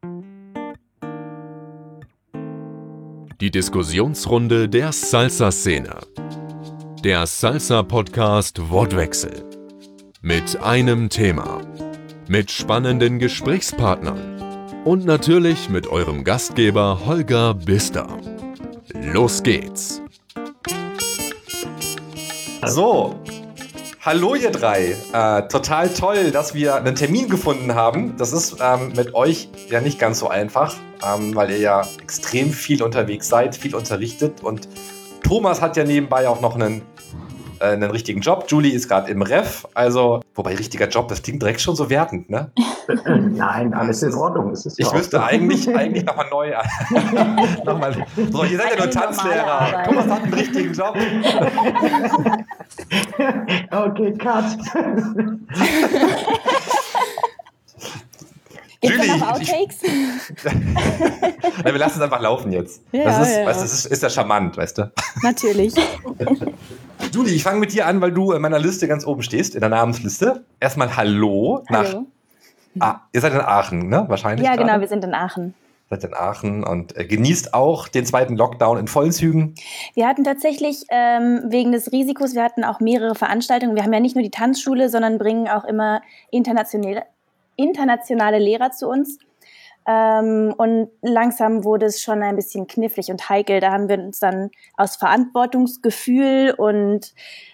Die Diskussionsrunde der Salsa-Szene. Der Salsa-Podcast Wortwechsel. Mit einem Thema. Mit spannenden Gesprächspartnern. Und natürlich mit eurem Gastgeber Holger Bister. Los geht's! So, hallo ihr drei. Total toll, dass wir einen Termin gefunden haben. Das ist mit euch ja nicht ganz so einfach, weil ihr ja extrem viel unterwegs seid, viel unterrichtet. Und Thomas hat ja nebenbei auch noch einen richtigen Job. Julie ist gerade im Ref. Also, wobei richtiger Job, das klingt direkt schon so wertend, ne? Nein, alles in Ordnung. Ich müsste eigentlich nochmal neu So, ihr seid ja nur Tanzlehrer. Thomas hat einen richtigen Job. Okay, cut. Gibt es noch Outtakes? Wir lassen es einfach laufen jetzt. Ja, das ist, ja. Weißt, das ist ja charmant, weißt du? Natürlich. Julie, ich fange mit dir an, weil du in meiner Liste ganz oben stehst, in der Namensliste. Erstmal Hallo. Hallo. Ihr seid in Aachen, ne? Wahrscheinlich. Ja, gerade. genau, wir sind in Aachen. Seid in Aachen und genießt auch den zweiten Lockdown in vollen Zügen. Wir hatten tatsächlich wegen des Risikos, wir hatten auch mehrere Veranstaltungen. Wir haben ja nicht nur die Tanzschule, sondern bringen auch immer internationale Lehrer zu uns. Und langsam wurde es schon ein bisschen knifflig und heikel. Da haben wir uns dann aus Verantwortungsgefühl und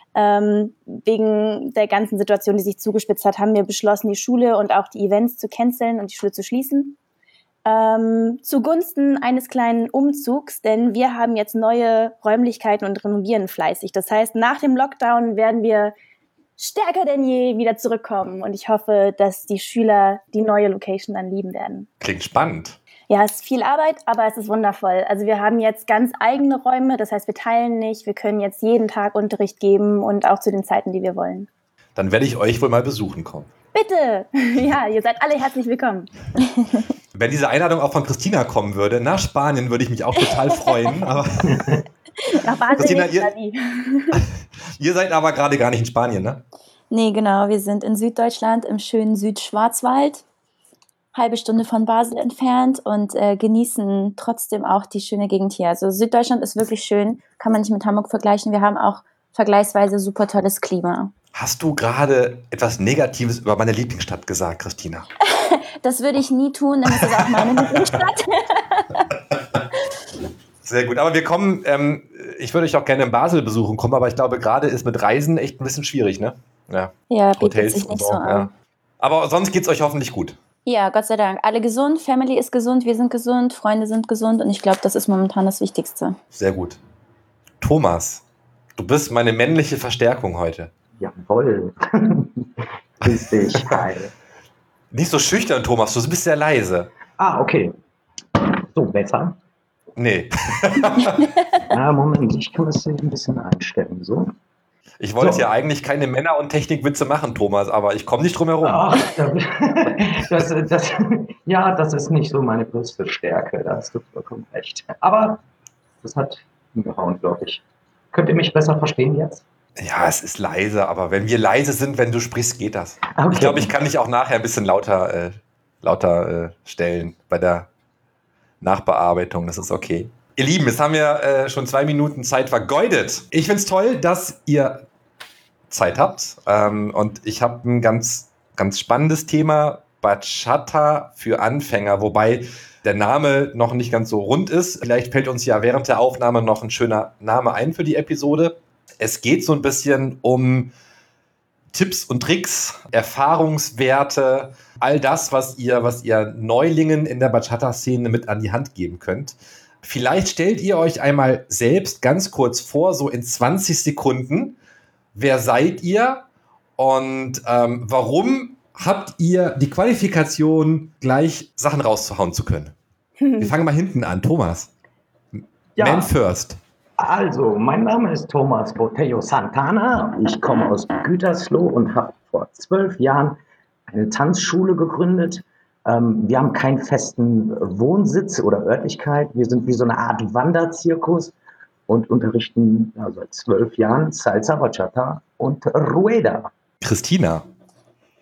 wegen der ganzen Situation, die sich zugespitzt hat, haben wir beschlossen, die Schule und auch die Events zu canceln und die Schule zu schließen. Zugunsten eines kleinen Umzugs, denn wir haben jetzt neue Räumlichkeiten und renovieren fleißig. Das heißt, nach dem Lockdown werden wir stärker denn je wieder zurückkommen und ich hoffe, dass die Schüler die neue Location dann lieben werden. Klingt spannend. Ja, es ist viel Arbeit, aber es ist wundervoll. Also wir haben jetzt ganz eigene Räume, das heißt, wir teilen nicht, wir können jetzt jeden Tag Unterricht geben und auch zu den Zeiten, die wir wollen. Dann werde ich euch wohl mal besuchen kommen. Bitte! Ja, ihr seid alle herzlich willkommen. Wenn diese Einladung auch von Christina kommen würde, nach Spanien, würde ich mich auch total freuen. Aber Nach Basel Christina, nicht, ihr seid aber gerade gar nicht in Spanien, ne? Nee, genau. Wir sind in Süddeutschland im schönen Südschwarzwald, halbe Stunde von Basel entfernt und genießen trotzdem auch die schöne Gegend hier. Also Süddeutschland ist wirklich schön, kann man nicht mit Hamburg vergleichen. Wir haben auch vergleichsweise super tolles Klima. Hast du gerade etwas Negatives über meine Lieblingsstadt gesagt, Christina? Das würde ich nie tun, denn es ist auch meine Lieblingsstadt. Sehr gut, aber wir kommen, ich würde euch auch gerne in Basel besuchen kommen, aber ich glaube, gerade ist mit Reisen echt ein bisschen schwierig, ne? Ja, bietet sich nicht so an. Ja. Aber sonst geht es euch hoffentlich gut. Ja, Gott sei Dank. Alle gesund, Family ist gesund, wir sind gesund, Freunde sind gesund und ich glaube, das ist momentan das Wichtigste. Sehr gut. Thomas, du bist meine männliche Verstärkung heute. Jawohl. Grüß dich. Hi. Nicht so schüchtern, Thomas, du bist sehr leise. Okay. So, besser? Nee. Moment, ich kann das hier ein bisschen einstellen. So. Ich wollte So. ja eigentlich keine Männer- und Technikwitze machen, Thomas, aber ich komme nicht drum herum. Ach, das ist nicht so meine größte Stärke, da hast du vollkommen recht. Aber das hat hingehauen, glaube ich. Könnt ihr mich besser verstehen jetzt? Ja, es ist leise, aber wenn wir leise sind, wenn du sprichst, geht das. Okay. Ich glaube, ich kann dich auch nachher ein bisschen lauter stellen bei der Nachbearbeitung. Das ist okay. Ihr Lieben, jetzt haben wir schon 2 Minuten Zeit vergeudet. Ich finde es toll, dass ihr Zeit habt. Und ich habe ein ganz, ganz spannendes Thema. Bachata für Anfänger, wobei der Name noch nicht ganz so rund ist. Vielleicht fällt uns ja während der Aufnahme noch ein schöner Name ein für die Episode. Es geht so ein bisschen um Tipps und Tricks, Erfahrungswerte, all das, was ihr Neulingen in der Bachata-Szene mit an die Hand geben könnt. Vielleicht stellt ihr euch einmal selbst ganz kurz vor, so in 20 Sekunden, wer seid ihr und warum habt ihr die Qualifikation, gleich Sachen rauszuhauen zu können? Wir fangen mal hinten an. Thomas, Ja. Man first. Also, mein Name ist Thomas Botello Santana. Ich komme aus Gütersloh und habe vor 12 Jahren eine Tanzschule gegründet. Wir haben keinen festen Wohnsitz oder Örtlichkeit. Wir sind wie so eine Art Wanderzirkus und unterrichten seit 12 Jahren Salsa, Bachata und Rueda. Christina.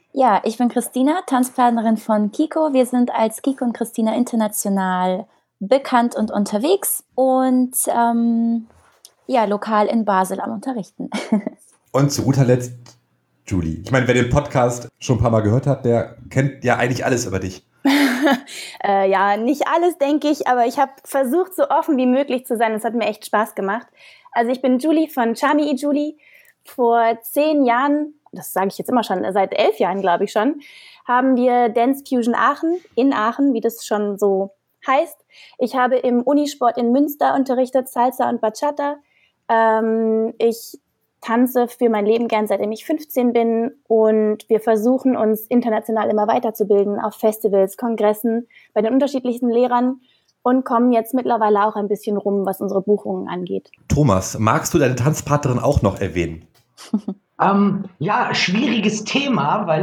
Ja, ich bin Christina, Tanzplanerin von Kiko. Wir sind als Kiko und Christina international bekannt und unterwegs und lokal in Basel am Unterrichten. Und zu guter Letzt Julie. Ich meine, wer den Podcast schon ein paar Mal gehört hat, der kennt ja eigentlich alles über dich. Ja, nicht alles, denke ich, aber ich habe versucht, so offen wie möglich zu sein. Es hat mir echt Spaß gemacht. Also ich bin Julie von Charmy Julie. Vor 10 Jahren, das sage ich jetzt immer schon, seit 11 Jahren glaube ich schon, haben wir Dance Fusion Aachen, in Aachen, wie das schon so heißt. Ich habe im Unisport in Münster unterrichtet, Salsa und Bachata. Ich tanze für mein Leben gern, seitdem ich 15 bin, und wir versuchen uns international immer weiterzubilden auf Festivals, Kongressen, bei den unterschiedlichsten Lehrern und kommen jetzt mittlerweile auch ein bisschen rum, was unsere Buchungen angeht. Thomas, magst du deine Tanzpartnerin auch noch erwähnen? Ja, schwieriges Thema, weil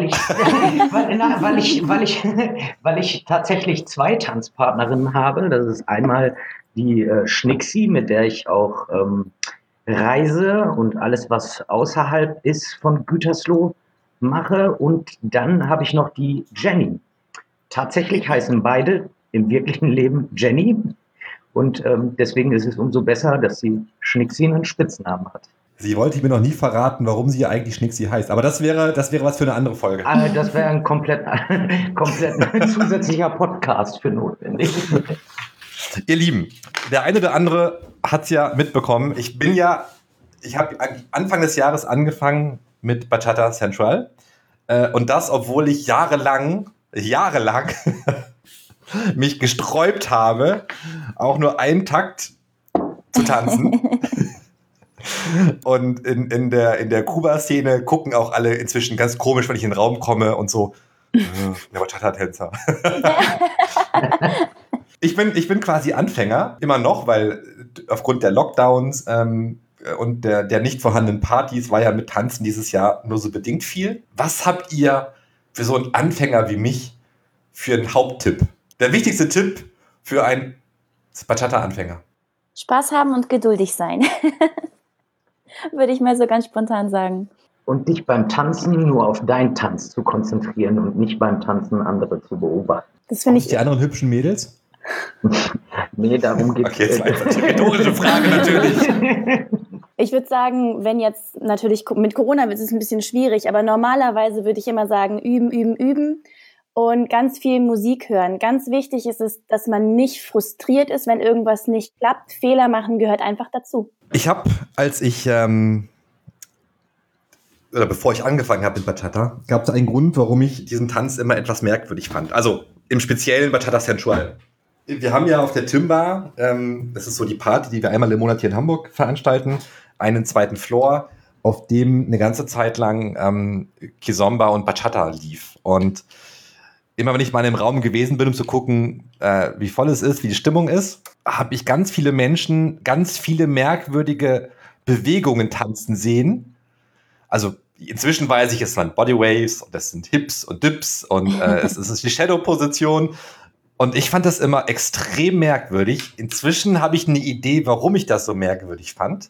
ich tatsächlich 2 Tanzpartnerinnen habe. Das ist einmal die Schnicksi, mit der ich auch reise und alles, was außerhalb ist von Gütersloh, mache. Und dann habe ich noch die Jenny. Tatsächlich heißen beide im wirklichen Leben Jenny. Und deswegen ist es umso besser, dass sie Schnicksi einen Spitznamen hat. Sie wollte mir noch nie verraten, warum sie eigentlich Schnicksi heißt. Aber das wäre was für eine andere Folge. Das wäre ein komplett zusätzlicher Podcast für notwendig. Ihr Lieben, der eine oder andere hat es ja mitbekommen. Ich habe Anfang des Jahres angefangen mit Bachata Central. Und das, obwohl ich jahrelang mich gesträubt habe, auch nur einen Takt zu tanzen. Und in der Kuba-Szene gucken auch alle inzwischen ganz komisch, wenn ich in den Raum komme und so, der Bachata-Tänzer. Ich bin quasi Anfänger, immer noch, weil aufgrund der Lockdowns und der nicht vorhandenen Partys war ja mit Tanzen dieses Jahr nur so bedingt viel. Was habt ihr für so einen Anfänger wie mich für einen Haupttipp? Der wichtigste Tipp für einen Bachata-Anfänger. Spaß haben und geduldig sein. Würde ich mal so ganz spontan sagen. Und dich beim Tanzen nur auf deinen Tanz zu konzentrieren und nicht beim Tanzen andere zu beobachten. Das finde ich. Die anderen hübschen Mädels? Nee, darum geht es. Okay, jetzt einfach die rhetorische Frage natürlich. Ich würde sagen, wenn jetzt natürlich mit Corona wird es ein bisschen schwierig, aber normalerweise würde ich immer sagen, üben, üben, üben und ganz viel Musik hören. Ganz wichtig ist es, dass man nicht frustriert ist, wenn irgendwas nicht klappt. Fehler machen gehört einfach dazu. Ich habe, bevor ich angefangen habe mit Bachata, gab es einen Grund, warum ich diesen Tanz immer etwas merkwürdig fand. Also im speziellen Bachata Sensual. Wir haben ja auf der Timba, das ist so die Party, die wir einmal im Monat hier in Hamburg veranstalten, einen 2. Floor, auf dem eine ganze Zeit lang Kizomba und Bachata lief. Und immer wenn ich mal im Raum gewesen bin, um zu gucken, wie voll es ist, wie die Stimmung ist, habe ich ganz viele Menschen, ganz viele merkwürdige Bewegungen tanzen sehen. Also inzwischen weiß ich, es waren Bodywaves und das sind Hips und Dips und es ist die Shadow-Position. Und ich fand das immer extrem merkwürdig. Inzwischen habe ich eine Idee, warum ich das so merkwürdig fand.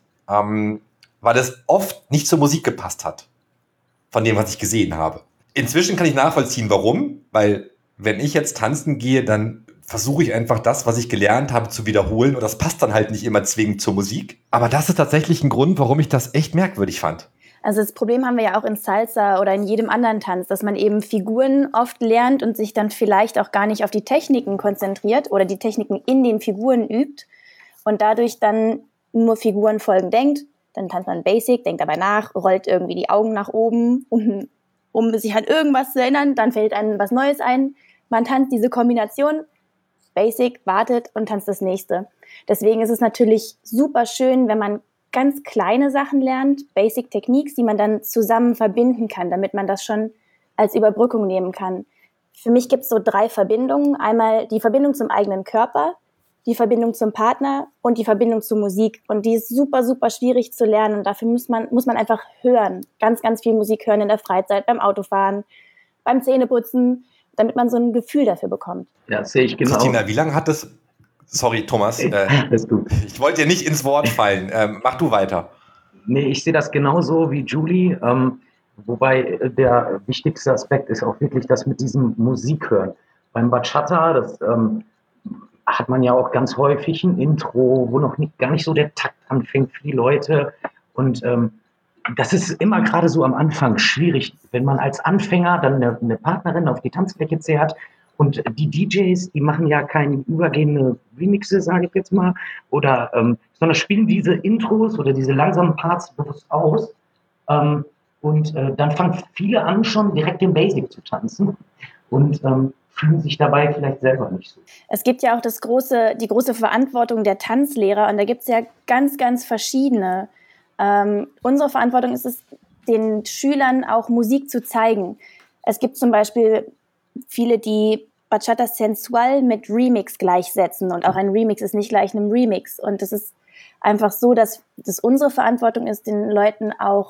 Weil es oft nicht zur Musik gepasst hat. Von dem, was ich gesehen habe. Inzwischen kann ich nachvollziehen, warum. Weil wenn ich jetzt tanzen gehe, dann versuche ich einfach das, was ich gelernt habe, zu wiederholen. Und das passt dann halt nicht immer zwingend zur Musik. Aber das ist tatsächlich ein Grund, warum ich das echt merkwürdig fand. Also das Problem haben wir ja auch in Salsa oder in jedem anderen Tanz, dass man eben Figuren oft lernt und sich dann vielleicht auch gar nicht auf die Techniken konzentriert oder die Techniken in den Figuren übt und dadurch dann nur Figurenfolgen denkt. Dann tanzt man Basic, denkt dabei nach, rollt irgendwie die Augen nach oben, um sich an irgendwas zu erinnern. Dann fällt einem was Neues ein. Man tanzt diese Kombination, Basic, wartet und tanzt das nächste. Deswegen ist es natürlich super schön, wenn man ganz kleine Sachen lernt, Basic Techniques, die man dann zusammen verbinden kann, damit man das schon als Überbrückung nehmen kann. Für mich gibt es so 3 Verbindungen. Einmal die Verbindung zum eigenen Körper, die Verbindung zum Partner und die Verbindung zur Musik. Und die ist super, super schwierig zu lernen. Und dafür muss man einfach hören. Ganz, ganz viel Musik hören in der Freizeit, beim Autofahren, beim Zähneputzen, damit man so ein Gefühl dafür bekommt. Ja, sehe ich genau. Christina, wie lange hat das... Sorry, Thomas. Ich wollte dir nicht ins Wort fallen. Mach du weiter. Nee, ich sehe das genauso wie Julie. Wobei der wichtigste Aspekt ist auch wirklich das mit diesem Musikhören. Beim Bachata, das hat man ja auch ganz häufig ein Intro, wo noch gar nicht so der Takt anfängt für die Leute. Und das ist immer gerade so am Anfang schwierig, wenn man als Anfänger dann eine Partnerin auf die Tanzfläche zerrt. Und die DJs, die machen ja keine übergehende Remixe, sage ich jetzt mal, oder sondern spielen diese Intros oder diese langsamen Parts bewusst aus. Und dann fangen viele an, schon direkt den Basic zu tanzen und fühlen sich dabei vielleicht selber nicht so. Es gibt ja auch die große Verantwortung der Tanzlehrer und da gibt es ja ganz, ganz verschiedene. Unsere Verantwortung ist es, den Schülern auch Musik zu zeigen. Es gibt zum Beispiel viele, die Bachata Sensual mit Remix gleichsetzen und auch ein Remix ist nicht gleich einem Remix. Und es ist einfach so, dass das unsere Verantwortung ist, den Leuten auch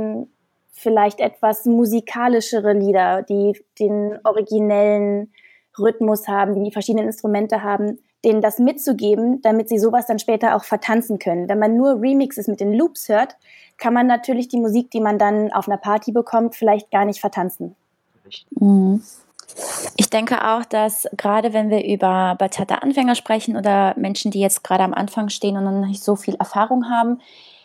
vielleicht etwas musikalischere Lieder, die den originellen Rhythmus haben, die verschiedenen Instrumente haben, denen das mitzugeben, damit sie sowas dann später auch vertanzen können. Wenn man nur Remixes mit den Loops hört, kann man natürlich die Musik, die man dann auf einer Party bekommt, vielleicht gar nicht vertanzen. Mhm. Ich denke auch, dass gerade wenn wir über Bachata-Anfänger sprechen oder Menschen, die jetzt gerade am Anfang stehen und noch nicht so viel Erfahrung haben,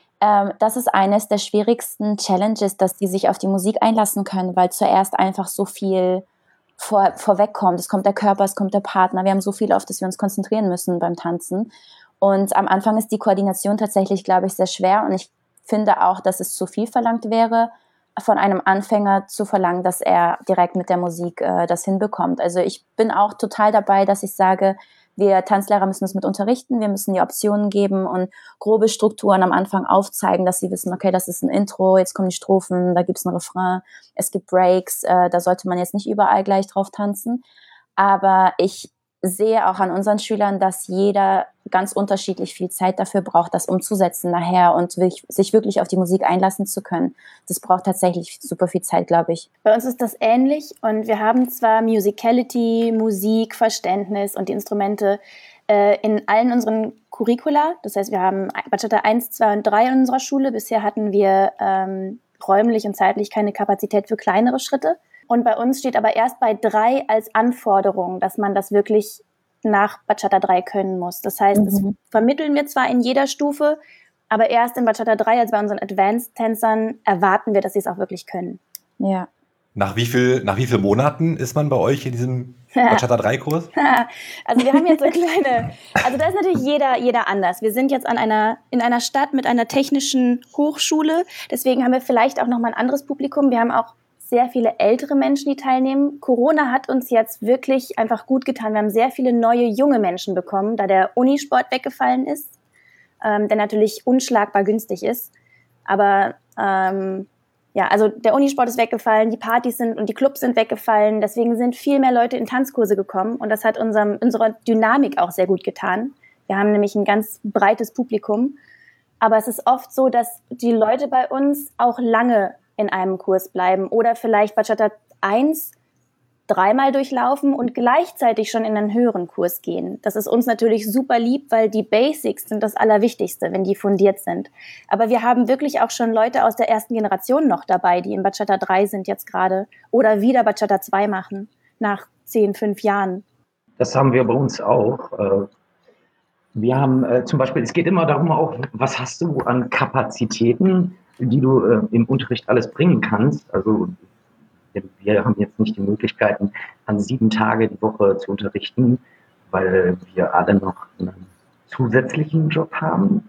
das ist eines der schwierigsten Challenges, dass die sich auf die Musik einlassen können, weil zuerst einfach so viel vorwegkommt. Es kommt der Körper, es kommt der Partner. Wir haben so viel, auf das wir uns konzentrieren müssen beim Tanzen. Und am Anfang ist die Koordination tatsächlich, glaube ich, sehr schwer. Und ich finde auch, dass es zu viel verlangt wäre, von einem Anfänger zu verlangen, dass er direkt mit der Musik das hinbekommt. Also ich bin auch total dabei, dass ich sage, wir Tanzlehrer müssen es mit unterrichten, wir müssen die Optionen geben und grobe Strukturen am Anfang aufzeigen, dass sie wissen, okay, das ist ein Intro, jetzt kommen die Strophen, da gibt es einen Refrain, es gibt Breaks, da sollte man jetzt nicht überall gleich drauf tanzen. Aber ich sehe auch an unseren Schülern, dass jeder ganz unterschiedlich viel Zeit dafür braucht, das umzusetzen nachher und sich wirklich auf die Musik einlassen zu können. Das braucht tatsächlich super viel Zeit, glaube ich. Bei uns ist das ähnlich und wir haben zwar Musicality, Musik, Verständnis und die Instrumente in allen unseren Curricula. Das heißt, wir haben Bachata 1, 2 und 3 in unserer Schule. Bisher hatten wir räumlich und zeitlich keine Kapazität für kleinere Schritte. Und bei uns steht aber erst bei 3 als Anforderung, dass man das wirklich nach Bachata 3 können muss. Das heißt, das vermitteln wir zwar in jeder Stufe, aber erst in Bachata 3, also bei unseren Advanced-Tänzern, erwarten wir, dass sie es auch wirklich können. Ja. Nach wie viel Monaten ist man bei euch in diesem Bachata 3-Kurs? Also wir haben jetzt so kleine, also da ist natürlich jeder anders. Wir sind jetzt in einer Stadt mit einer technischen Hochschule, deswegen haben wir vielleicht auch nochmal ein anderes Publikum. Wir haben auch sehr viele ältere Menschen, die teilnehmen. Corona hat uns jetzt wirklich einfach gut getan. Wir haben sehr viele neue, junge Menschen bekommen, da der Unisport weggefallen ist, der natürlich unschlagbar günstig ist. Aber also der Unisport ist weggefallen, die Partys und die Clubs sind weggefallen. Deswegen sind viel mehr Leute in Tanzkurse gekommen und das hat unserer Dynamik auch sehr gut getan. Wir haben nämlich ein ganz breites Publikum. Aber es ist oft so, dass die Leute bei uns auch lange in einem Kurs bleiben oder vielleicht Bachata 1 3-mal durchlaufen und gleichzeitig schon in einen höheren Kurs gehen. Das ist uns natürlich super lieb, weil die Basics sind das Allerwichtigste, wenn die fundiert sind. Aber wir haben wirklich auch schon Leute aus der ersten Generation noch dabei, die in Bachata 3 sind jetzt gerade oder wieder Bachata 2 machen, nach 5 Jahren. Das haben wir bei uns auch. Wir haben zum Beispiel, es geht immer darum auch, was hast du an Kapazitäten, die du im Unterricht alles bringen kannst. Also wir haben jetzt nicht die Möglichkeiten, an 7 Tage die Woche zu unterrichten, weil wir alle noch einen zusätzlichen Job haben.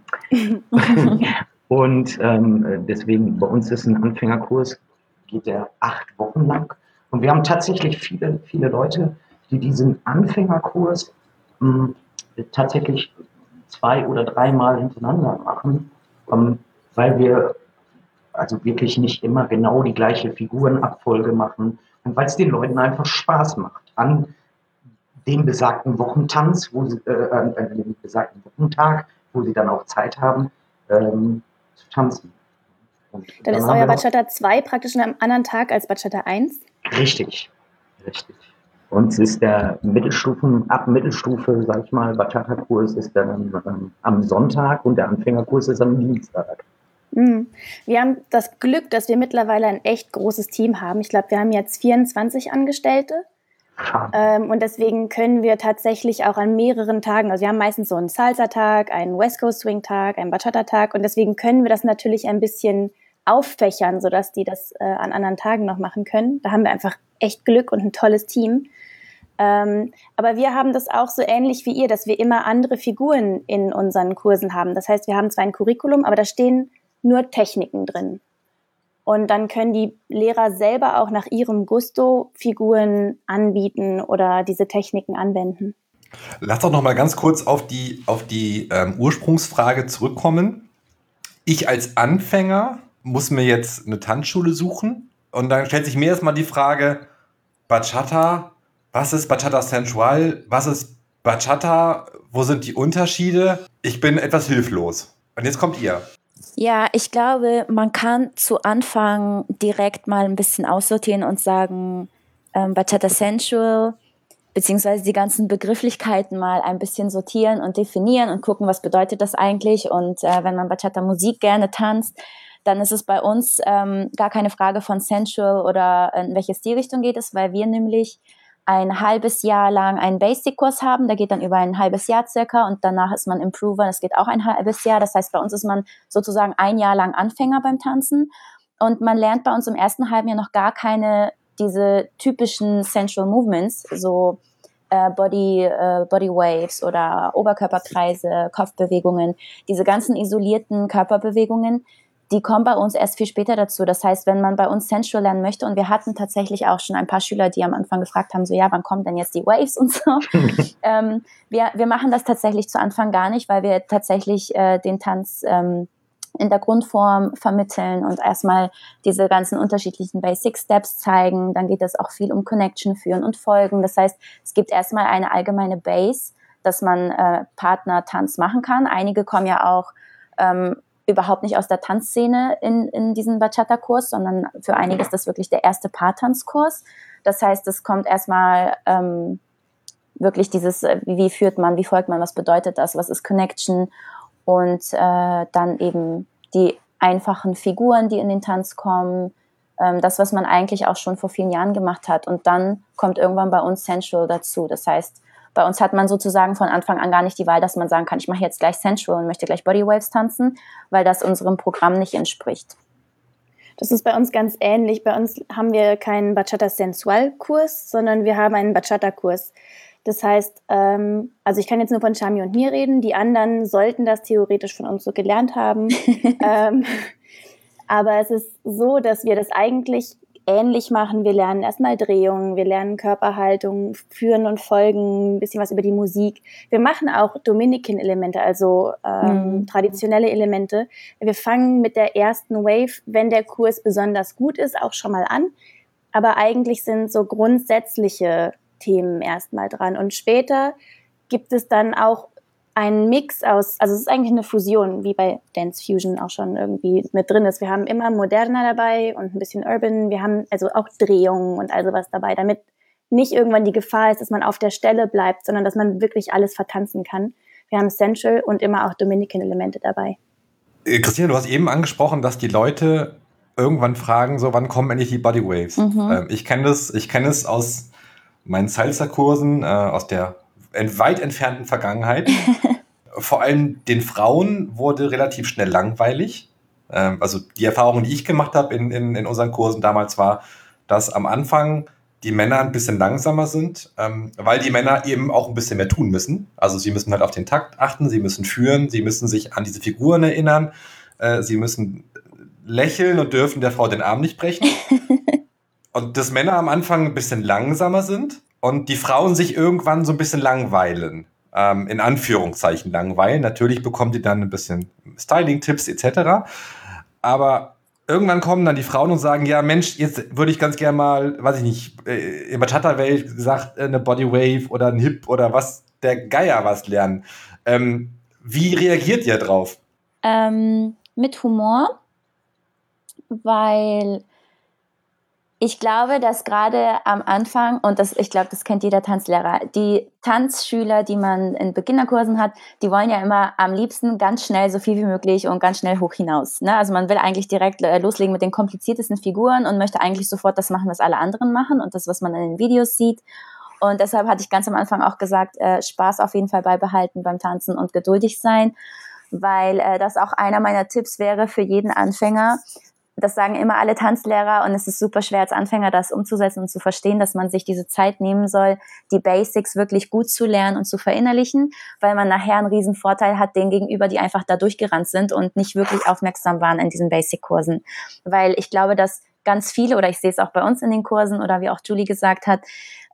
Und deswegen, bei uns ist ein Anfängerkurs, geht der 8 Wochen lang. Und wir haben tatsächlich viele, viele Leute, die diesen Anfängerkurs tatsächlich 2 oder 3-mal hintereinander machen, weil wir also wirklich nicht immer genau die gleiche Figurenabfolge machen und weil es den Leuten einfach Spaß macht, an dem besagten Wochentanz, an dem besagten Wochentag, wo sie dann auch Zeit haben, zu tanzen. Und dann ist euer Bachata 2 praktisch an einem anderen Tag als Bachata 1? Richtig. Und es ist der ab Mittelstufe, sag ich mal, Bachata-Kurs ist dann am Sonntag und der Anfängerkurs ist am Dienstag. Wir haben das Glück, dass wir mittlerweile ein echt großes Team haben. Ich glaube, wir haben jetzt 24 Angestellte. Und deswegen können wir tatsächlich auch an mehreren Tagen, also wir haben meistens so einen Salsa-Tag, einen West Coast Swing-Tag, einen Bachata-Tag und deswegen können wir das natürlich ein bisschen auffächern, sodass die das an anderen Tagen noch machen können. Da haben wir einfach echt Glück und ein tolles Team. Aber wir haben das auch so ähnlich wie ihr, dass wir immer andere Figuren in unseren Kursen haben. Das heißt, wir haben zwar ein Curriculum, aber da stehen nur Techniken drin. Und dann können die Lehrer selber auch nach ihrem Gusto Figuren anbieten oder diese Techniken anwenden. Lass doch noch mal ganz kurz auf die Ursprungsfrage zurückkommen. Ich als Anfänger muss mir jetzt eine Tanzschule suchen und dann stellt sich mir erstmal die Frage, Bachata, was ist Bachata Sensual, was ist Bachata, wo sind die Unterschiede? Ich bin etwas hilflos. Und jetzt kommt ihr. Ja, ich glaube, man kann zu Anfang direkt mal ein bisschen aussortieren und sagen, Bachata Sensual, beziehungsweise die ganzen Begrifflichkeiten mal ein bisschen sortieren und definieren und gucken, was bedeutet das eigentlich. Und wenn man Bachata-Musik gerne tanzt, dann ist es bei uns gar keine Frage von Sensual oder in welche Stilrichtung geht es, weil wir nämlich ein halbes Jahr lang einen Basic-Kurs haben, der geht dann über ein halbes Jahr circa und danach ist man Improver, das geht auch ein halbes Jahr, das heißt, bei uns ist man sozusagen ein Jahr lang Anfänger beim Tanzen und man lernt bei uns im ersten halben Jahr noch gar keine diese typischen Sensual Movements, so Body Waves oder Oberkörperkreise, Kopfbewegungen, diese ganzen isolierten Körperbewegungen, die kommen bei uns erst viel später dazu. Das heißt, wenn man bei uns Sensual lernen möchte, und wir hatten tatsächlich auch schon ein paar Schüler, die am Anfang gefragt haben, so ja, wann kommen denn jetzt die Waves und so. Wir machen das tatsächlich zu Anfang gar nicht, weil wir tatsächlich den Tanz in der Grundform vermitteln und erstmal diese ganzen unterschiedlichen Basic Steps zeigen. Dann geht es auch viel um Connection, Führen und Folgen. Das heißt, es gibt erstmal eine allgemeine Base, dass man Partner-Tanz machen kann. Einige kommen ja auch überhaupt nicht aus der Tanzszene in diesen Bachata-Kurs, sondern für einige ist das wirklich der erste Paartanzkurs. Das heißt, es kommt erstmal wirklich dieses, wie führt man, wie folgt man, was bedeutet das, was ist Connection und dann eben die einfachen Figuren, die in den Tanz kommen, das, was man eigentlich auch schon vor vielen Jahren gemacht hat. Und dann kommt irgendwann bei uns Sensual dazu. Das heißt, bei uns hat man sozusagen von Anfang an gar nicht die Wahl, dass man sagen kann, ich mache jetzt gleich Sensual und möchte gleich Bodywaves tanzen, weil das unserem Programm nicht entspricht. Das ist bei uns ganz ähnlich. Bei uns haben wir keinen Bachata Sensual Kurs, sondern wir haben einen Bachata Kurs. Das heißt, also ich kann jetzt nur von Shami und mir reden, die anderen sollten das theoretisch von uns so gelernt haben. Aber es ist so, dass wir das eigentlich ähnlich machen. Wir lernen erstmal Drehungen, wir lernen Körperhaltung, Führen und Folgen, ein bisschen was über die Musik. Wir machen auch Dominican-Elemente, also traditionelle Elemente. Wir fangen mit der ersten Wave, wenn der Kurs besonders gut ist, auch schon mal an. Aber eigentlich sind so grundsätzliche Themen erstmal dran. Und später gibt es dann auch einen Mix aus, also es ist eigentlich eine Fusion, wie bei Dance Fusion auch schon irgendwie mit drin ist. Wir haben immer Moderna dabei und ein bisschen Urban. Wir haben also auch Drehungen und all sowas dabei, damit nicht irgendwann die Gefahr ist, dass man auf der Stelle bleibt, sondern dass man wirklich alles vertanzen kann. Wir haben Sensual und immer auch Dominican-Elemente dabei. Christina, du hast eben angesprochen, dass die Leute irgendwann fragen, so wann kommen endlich die Bodywaves? Ich kenne es aus meinen Salsa-Kursen, aus der weit entfernten Vergangenheit. Vor allem den Frauen wurde relativ schnell langweilig. Also die Erfahrung, die ich gemacht habe in unseren Kursen damals war, dass am Anfang die Männer ein bisschen langsamer sind, weil die Männer eben auch ein bisschen mehr tun müssen. Also sie müssen halt auf den Takt achten, sie müssen führen, sie müssen sich an diese Figuren erinnern, sie müssen lächeln und dürfen der Frau den Arm nicht brechen. Und dass Männer am Anfang ein bisschen langsamer sind und die Frauen sich irgendwann so ein bisschen langweilen. In Anführungszeichen langweilen. Natürlich bekommt ihr dann ein bisschen Styling-Tipps etc. Aber irgendwann kommen dann die Frauen und sagen, ja Mensch, jetzt würde ich ganz gerne mal, weiß ich nicht, in Bachata-Welt gesagt, eine Bodywave oder ein Hip oder was, der Geier was lernen. Wie reagiert ihr drauf? Mit Humor, weil Ich glaube, dass gerade am Anfang, und ich glaube, das kennt jeder Tanzlehrer, die Tanzschüler, die man in Beginnerkursen hat, die wollen ja immer am liebsten ganz schnell so viel wie möglich und ganz schnell hoch hinaus. Ne? Also man will eigentlich direkt loslegen mit den kompliziertesten Figuren und möchte eigentlich sofort das machen, was alle anderen machen und das, was man in den Videos sieht. Und deshalb hatte ich ganz am Anfang auch gesagt, Spaß auf jeden Fall beibehalten beim Tanzen und geduldig sein, weil das auch einer meiner Tipps wäre für jeden Anfänger. Das sagen immer alle Tanzlehrer und es ist super schwer als Anfänger, das umzusetzen und zu verstehen, dass man sich diese Zeit nehmen soll, die Basics wirklich gut zu lernen und zu verinnerlichen, weil man nachher einen riesen Vorteil hat denen gegenüber, die einfach da durchgerannt sind und nicht wirklich aufmerksam waren in diesen Basic-Kursen. Weil ich glaube, dass ganz viele, oder ich sehe es auch bei uns in den Kursen oder wie auch Julie gesagt hat,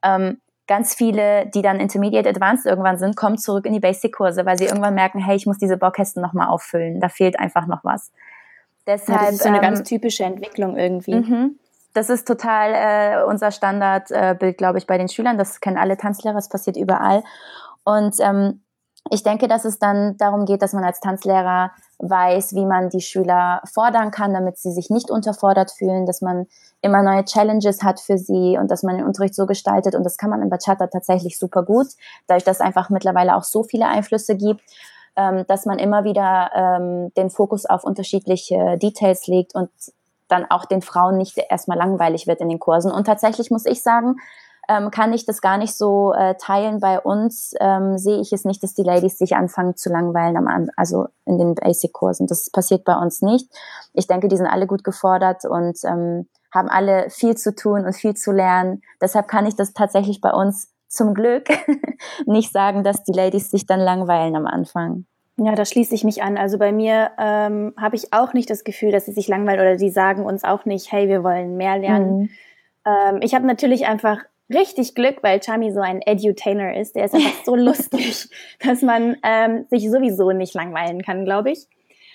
ganz viele, die dann Intermediate Advanced irgendwann sind, kommen zurück in die Basic-Kurse, weil sie irgendwann merken, hey, ich muss diese Baukästen nochmal auffüllen, da fehlt einfach noch was. Deshalb, das ist so eine ganz typische Entwicklung irgendwie. Das ist total unser Standardbild, glaube ich, bei den Schülern. Das kennen alle Tanzlehrer, das passiert überall. Und ich denke, dass es dann darum geht, dass man als Tanzlehrer weiß, wie man die Schüler fordern kann, damit sie sich nicht unterfordert fühlen, dass man immer neue Challenges hat für sie und dass man den Unterricht so gestaltet. Und das kann man in Bachata tatsächlich super gut, dadurch, dass es einfach mittlerweile auch so viele Einflüsse gibt, dass man immer wieder den Fokus auf unterschiedliche Details legt und dann auch den Frauen nicht erstmal langweilig wird in den Kursen. Und tatsächlich muss ich sagen, kann ich das gar nicht so teilen. Bei uns sehe ich es nicht, dass die Ladies sich anfangen zu langweilen, also in den Basic-Kursen. Das passiert bei uns nicht. Ich denke, die sind alle gut gefordert und haben alle viel zu tun und viel zu lernen. Deshalb kann ich das tatsächlich bei uns zum Glück nicht sagen, dass die Ladies sich dann langweilen am Anfang. Ja, da schließe ich mich an. Also bei mir habe ich auch nicht das Gefühl, dass sie sich langweilen oder die sagen uns auch nicht, hey, wir wollen mehr lernen. Ich habe natürlich einfach richtig Glück, weil Chami so ein Edutainer ist. Der ist einfach so lustig, dass man sich sowieso nicht langweilen kann, glaube ich.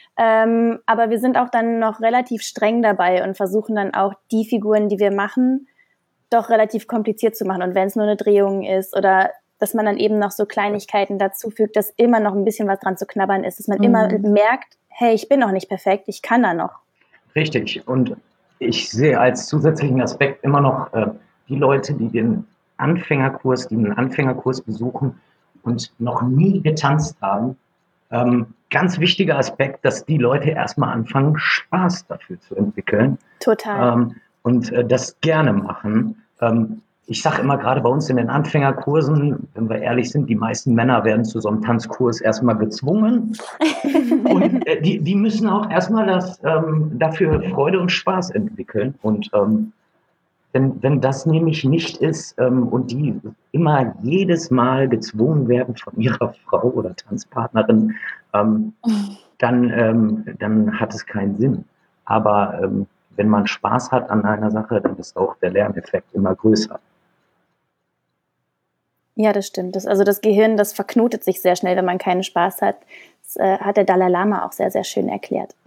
Aber wir sind auch dann noch relativ streng dabei und versuchen dann auch die Figuren, die wir machen, doch relativ kompliziert zu machen. Und wenn es nur eine Drehung ist oder dass man dann eben noch so Kleinigkeiten dazu fügt, dass immer noch ein bisschen was dran zu knabbern ist, dass man immer merkt, hey, ich bin noch nicht perfekt, ich kann da noch. Richtig. Und ich sehe als zusätzlichen Aspekt immer noch die Leute, die den Anfängerkurs besuchen und noch nie getanzt haben. Ganz wichtiger Aspekt, dass die Leute erstmal anfangen, Spaß dafür zu entwickeln. Total. Und das gerne machen. Ich sage immer, gerade bei uns in den Anfängerkursen, wenn wir ehrlich sind, die meisten Männer werden zu so einem Tanzkurs erstmal gezwungen. Und die müssen auch erstmal dafür Freude und Spaß entwickeln. Und wenn das nämlich nicht ist und die immer jedes Mal gezwungen werden von ihrer Frau oder Tanzpartnerin, dann hat es keinen Sinn. Aber wenn man Spaß hat an einer Sache, dann ist auch der Lerneffekt immer größer. Ja, das stimmt. Das Gehirn, das verknotet sich sehr schnell, wenn man keinen Spaß hat. Das hat der Dalai Lama auch sehr, sehr schön erklärt.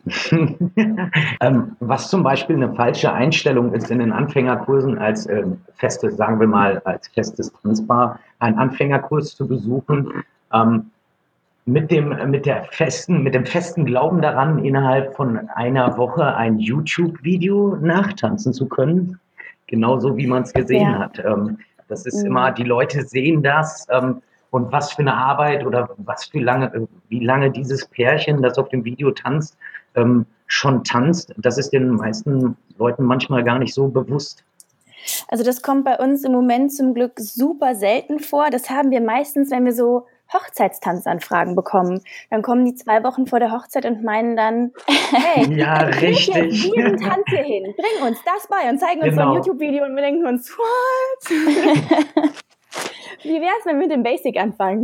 Was zum Beispiel eine falsche Einstellung ist in den Anfängerkursen als festes Tanzpaar, einen Anfängerkurs zu besuchen, mit dem festen Glauben daran, innerhalb von einer Woche ein YouTube-Video nachtanzen zu können, genauso wie man es gesehen hat. Das ist immer, die Leute sehen das und was für eine Arbeit oder wie lange dieses Pärchen, das auf dem Video tanzt, schon tanzt, das ist den meisten Leuten manchmal gar nicht so bewusst. Also das kommt bei uns im Moment zum Glück super selten vor. Das haben wir meistens, wenn wir so Hochzeitstanzanfragen bekommen. Dann kommen die 2 Wochen vor der Hochzeit und meinen dann, hey, ja, richtig. diesen Tanz hier hin, bring uns das bei und zeigen uns so ein YouTube-Video und wir denken uns, what? Wie wär's, wenn wir mit dem Basic anfangen?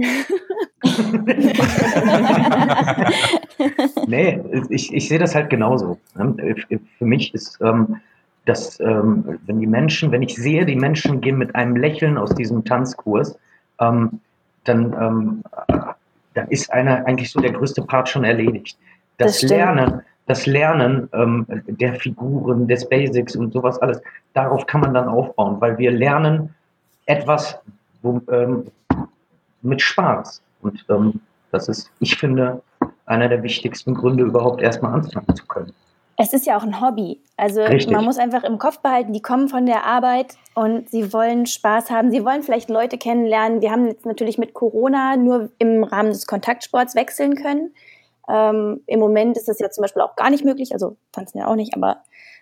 Nee, ich sehe das halt genauso. Für mich ist wenn ich sehe, die Menschen gehen mit einem Lächeln aus diesem Tanzkurs, dann ist eigentlich so der größte Part schon erledigt. Das Lernen der Figuren, des Basics und sowas alles, darauf kann man dann aufbauen, weil wir lernen etwas mit Spaß. Und das ist, ich finde, einer der wichtigsten Gründe, überhaupt erstmal anfangen zu können. Es ist ja auch ein Hobby. Also Richtig. man muss einfach im Kopf behalten, die kommen von der Arbeit und sie wollen Spaß haben. Sie wollen vielleicht Leute kennenlernen. Wir haben jetzt natürlich mit Corona nur im Rahmen des Kontaktsports wechseln können. Im Moment ist das ja zum Beispiel auch gar nicht möglich. Also tanzen ja auch nicht, aber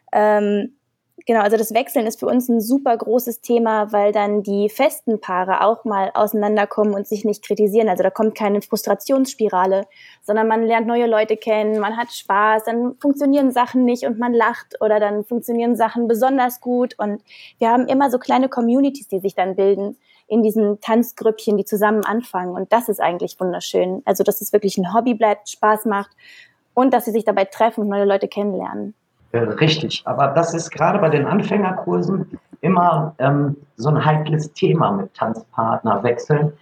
genau, also das Wechseln ist für uns ein super großes Thema, weil dann die festen Paare auch mal auseinanderkommen und sich nicht kritisieren. Also da kommt keine Frustrationsspirale, sondern man lernt neue Leute kennen, man hat Spaß, dann funktionieren Sachen nicht und man lacht oder dann funktionieren Sachen besonders gut. Und wir haben immer so kleine Communities, die sich dann bilden in diesen Tanzgrüppchen, die zusammen anfangen. Und das ist eigentlich wunderschön. Also dass es wirklich ein Hobby bleibt, Spaß macht und dass sie sich dabei treffen und neue Leute kennenlernen. Richtig, aber das ist gerade bei den Anfängerkursen immer so ein heikles Thema mit Tanzpartner wechseln.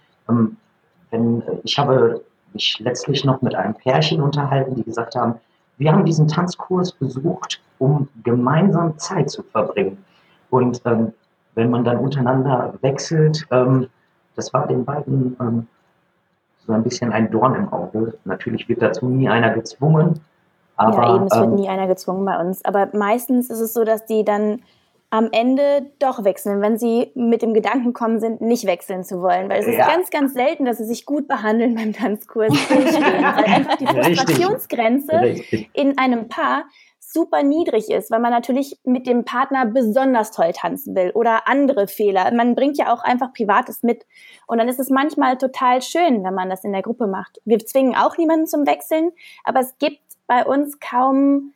Ich habe mich letztlich noch mit einem Pärchen unterhalten, die gesagt haben, wir haben diesen Tanzkurs besucht, um gemeinsam Zeit zu verbringen. Und wenn man dann untereinander wechselt, das war den beiden so ein bisschen ein Dorn im Auge. Natürlich wird dazu nie einer gezwungen. Aber, ja, eben, es wird nie einer gezwungen bei uns. Aber meistens ist es so, dass die dann am Ende doch wechseln, wenn sie mit dem Gedanken kommen sind, nicht wechseln zu wollen. Weil es ist ganz, ganz selten, dass sie sich gut behandeln beim Tanzkurs. Weil einfach die Frustrationsgrenze in einem Paar super niedrig ist, weil man natürlich mit dem Partner besonders toll tanzen will oder andere Fehler. Man bringt ja auch einfach Privates mit. Und dann ist es manchmal total schön, wenn man das in der Gruppe macht. Wir zwingen auch niemanden zum Wechseln, aber es gibt bei uns kaum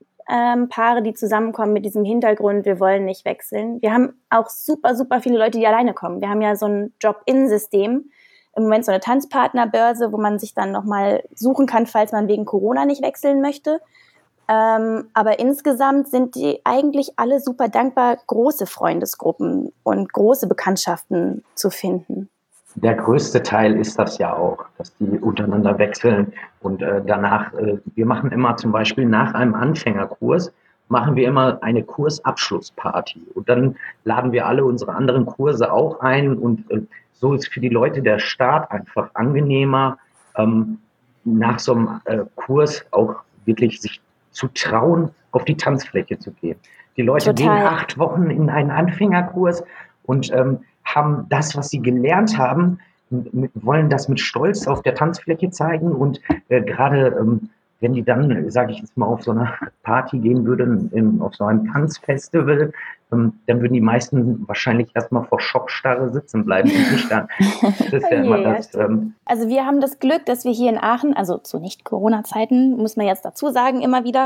Paare, die zusammenkommen mit diesem Hintergrund, wir wollen nicht wechseln. Wir haben auch super, super viele Leute, die alleine kommen. Wir haben ja so ein Drop-in-System, im Moment so eine Tanzpartnerbörse, wo man sich dann nochmal suchen kann, falls man wegen Corona nicht wechseln möchte. Aber insgesamt sind die eigentlich alle super dankbar, große Freundesgruppen und große Bekanntschaften zu finden. Der größte Teil ist das ja auch, dass die untereinander wechseln und danach, wir machen immer zum Beispiel nach einem Anfängerkurs, machen wir immer eine Kursabschlussparty und dann laden wir alle unsere anderen Kurse auch ein und so ist für die Leute der Start einfach angenehmer, nach so einem Kurs auch wirklich sich zu trauen, auf die Tanzfläche zu gehen. Die Leute gehen 8 Wochen in einen Anfängerkurs und haben das, was sie gelernt haben, wollen das mit Stolz auf der Tanzfläche zeigen und gerade wenn die dann, sage ich jetzt mal, auf so eine Party gehen würden, auf so einem Tanzfestival, dann würden die meisten wahrscheinlich erstmal vor Schockstarre sitzen bleiben und nicht dann. Das ist ja immer das. Also wir haben das Glück, dass wir hier in Aachen, also zu Nicht-Corona-Zeiten, muss man jetzt dazu sagen, immer wieder,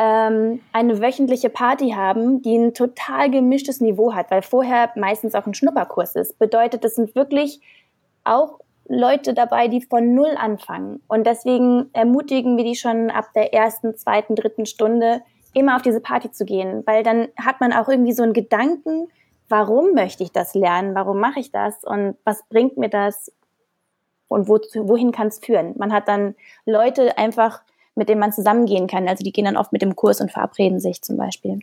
eine wöchentliche Party haben, die ein total gemischtes Niveau hat, weil vorher meistens auch ein Schnupperkurs ist. Bedeutet, das sind wirklich auch Leute dabei, die von Null anfangen. Und deswegen ermutigen wir die schon ab der 1., 2., 3. Stunde immer auf diese Party zu gehen, weil dann hat man auch irgendwie so einen Gedanken, warum möchte ich das lernen, warum mache ich das und was bringt mir das und wohin kann es führen. Man hat dann Leute einfach, mit denen man zusammengehen kann, also die gehen dann oft mit dem Kurs und verabreden sich zum Beispiel.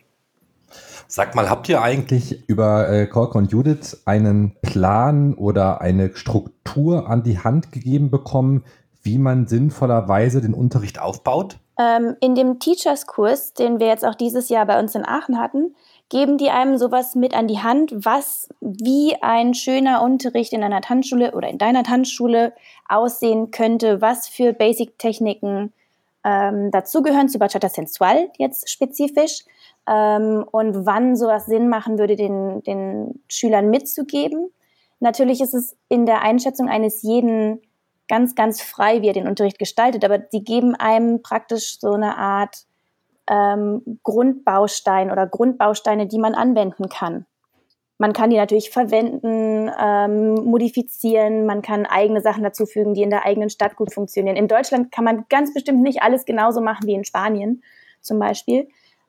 Sag mal, habt ihr eigentlich über Korke und Judith einen Plan oder eine Struktur an die Hand gegeben bekommen, wie man sinnvollerweise den Unterricht aufbaut? In dem Teachers-Kurs, den wir jetzt auch dieses Jahr bei uns in Aachen hatten, geben die einem sowas mit an die Hand, wie ein schöner Unterricht in einer Tanzschule oder in deiner Tanzschule aussehen könnte, was für Basic-Techniken dazugehören, zu Bachata Sensual jetzt spezifisch, und wann sowas Sinn machen würde, den Schülern mitzugeben. Natürlich ist es in der Einschätzung eines jeden ganz, ganz frei, wie er den Unterricht gestaltet, aber die geben einem praktisch so eine Art Grundbaustein oder Grundbausteine, die man anwenden kann. Man kann die natürlich verwenden, modifizieren, man kann eigene Sachen dazufügen, die in der eigenen Stadt gut funktionieren. In Deutschland kann man ganz bestimmt nicht alles genauso machen wie in Spanien zum Beispiel.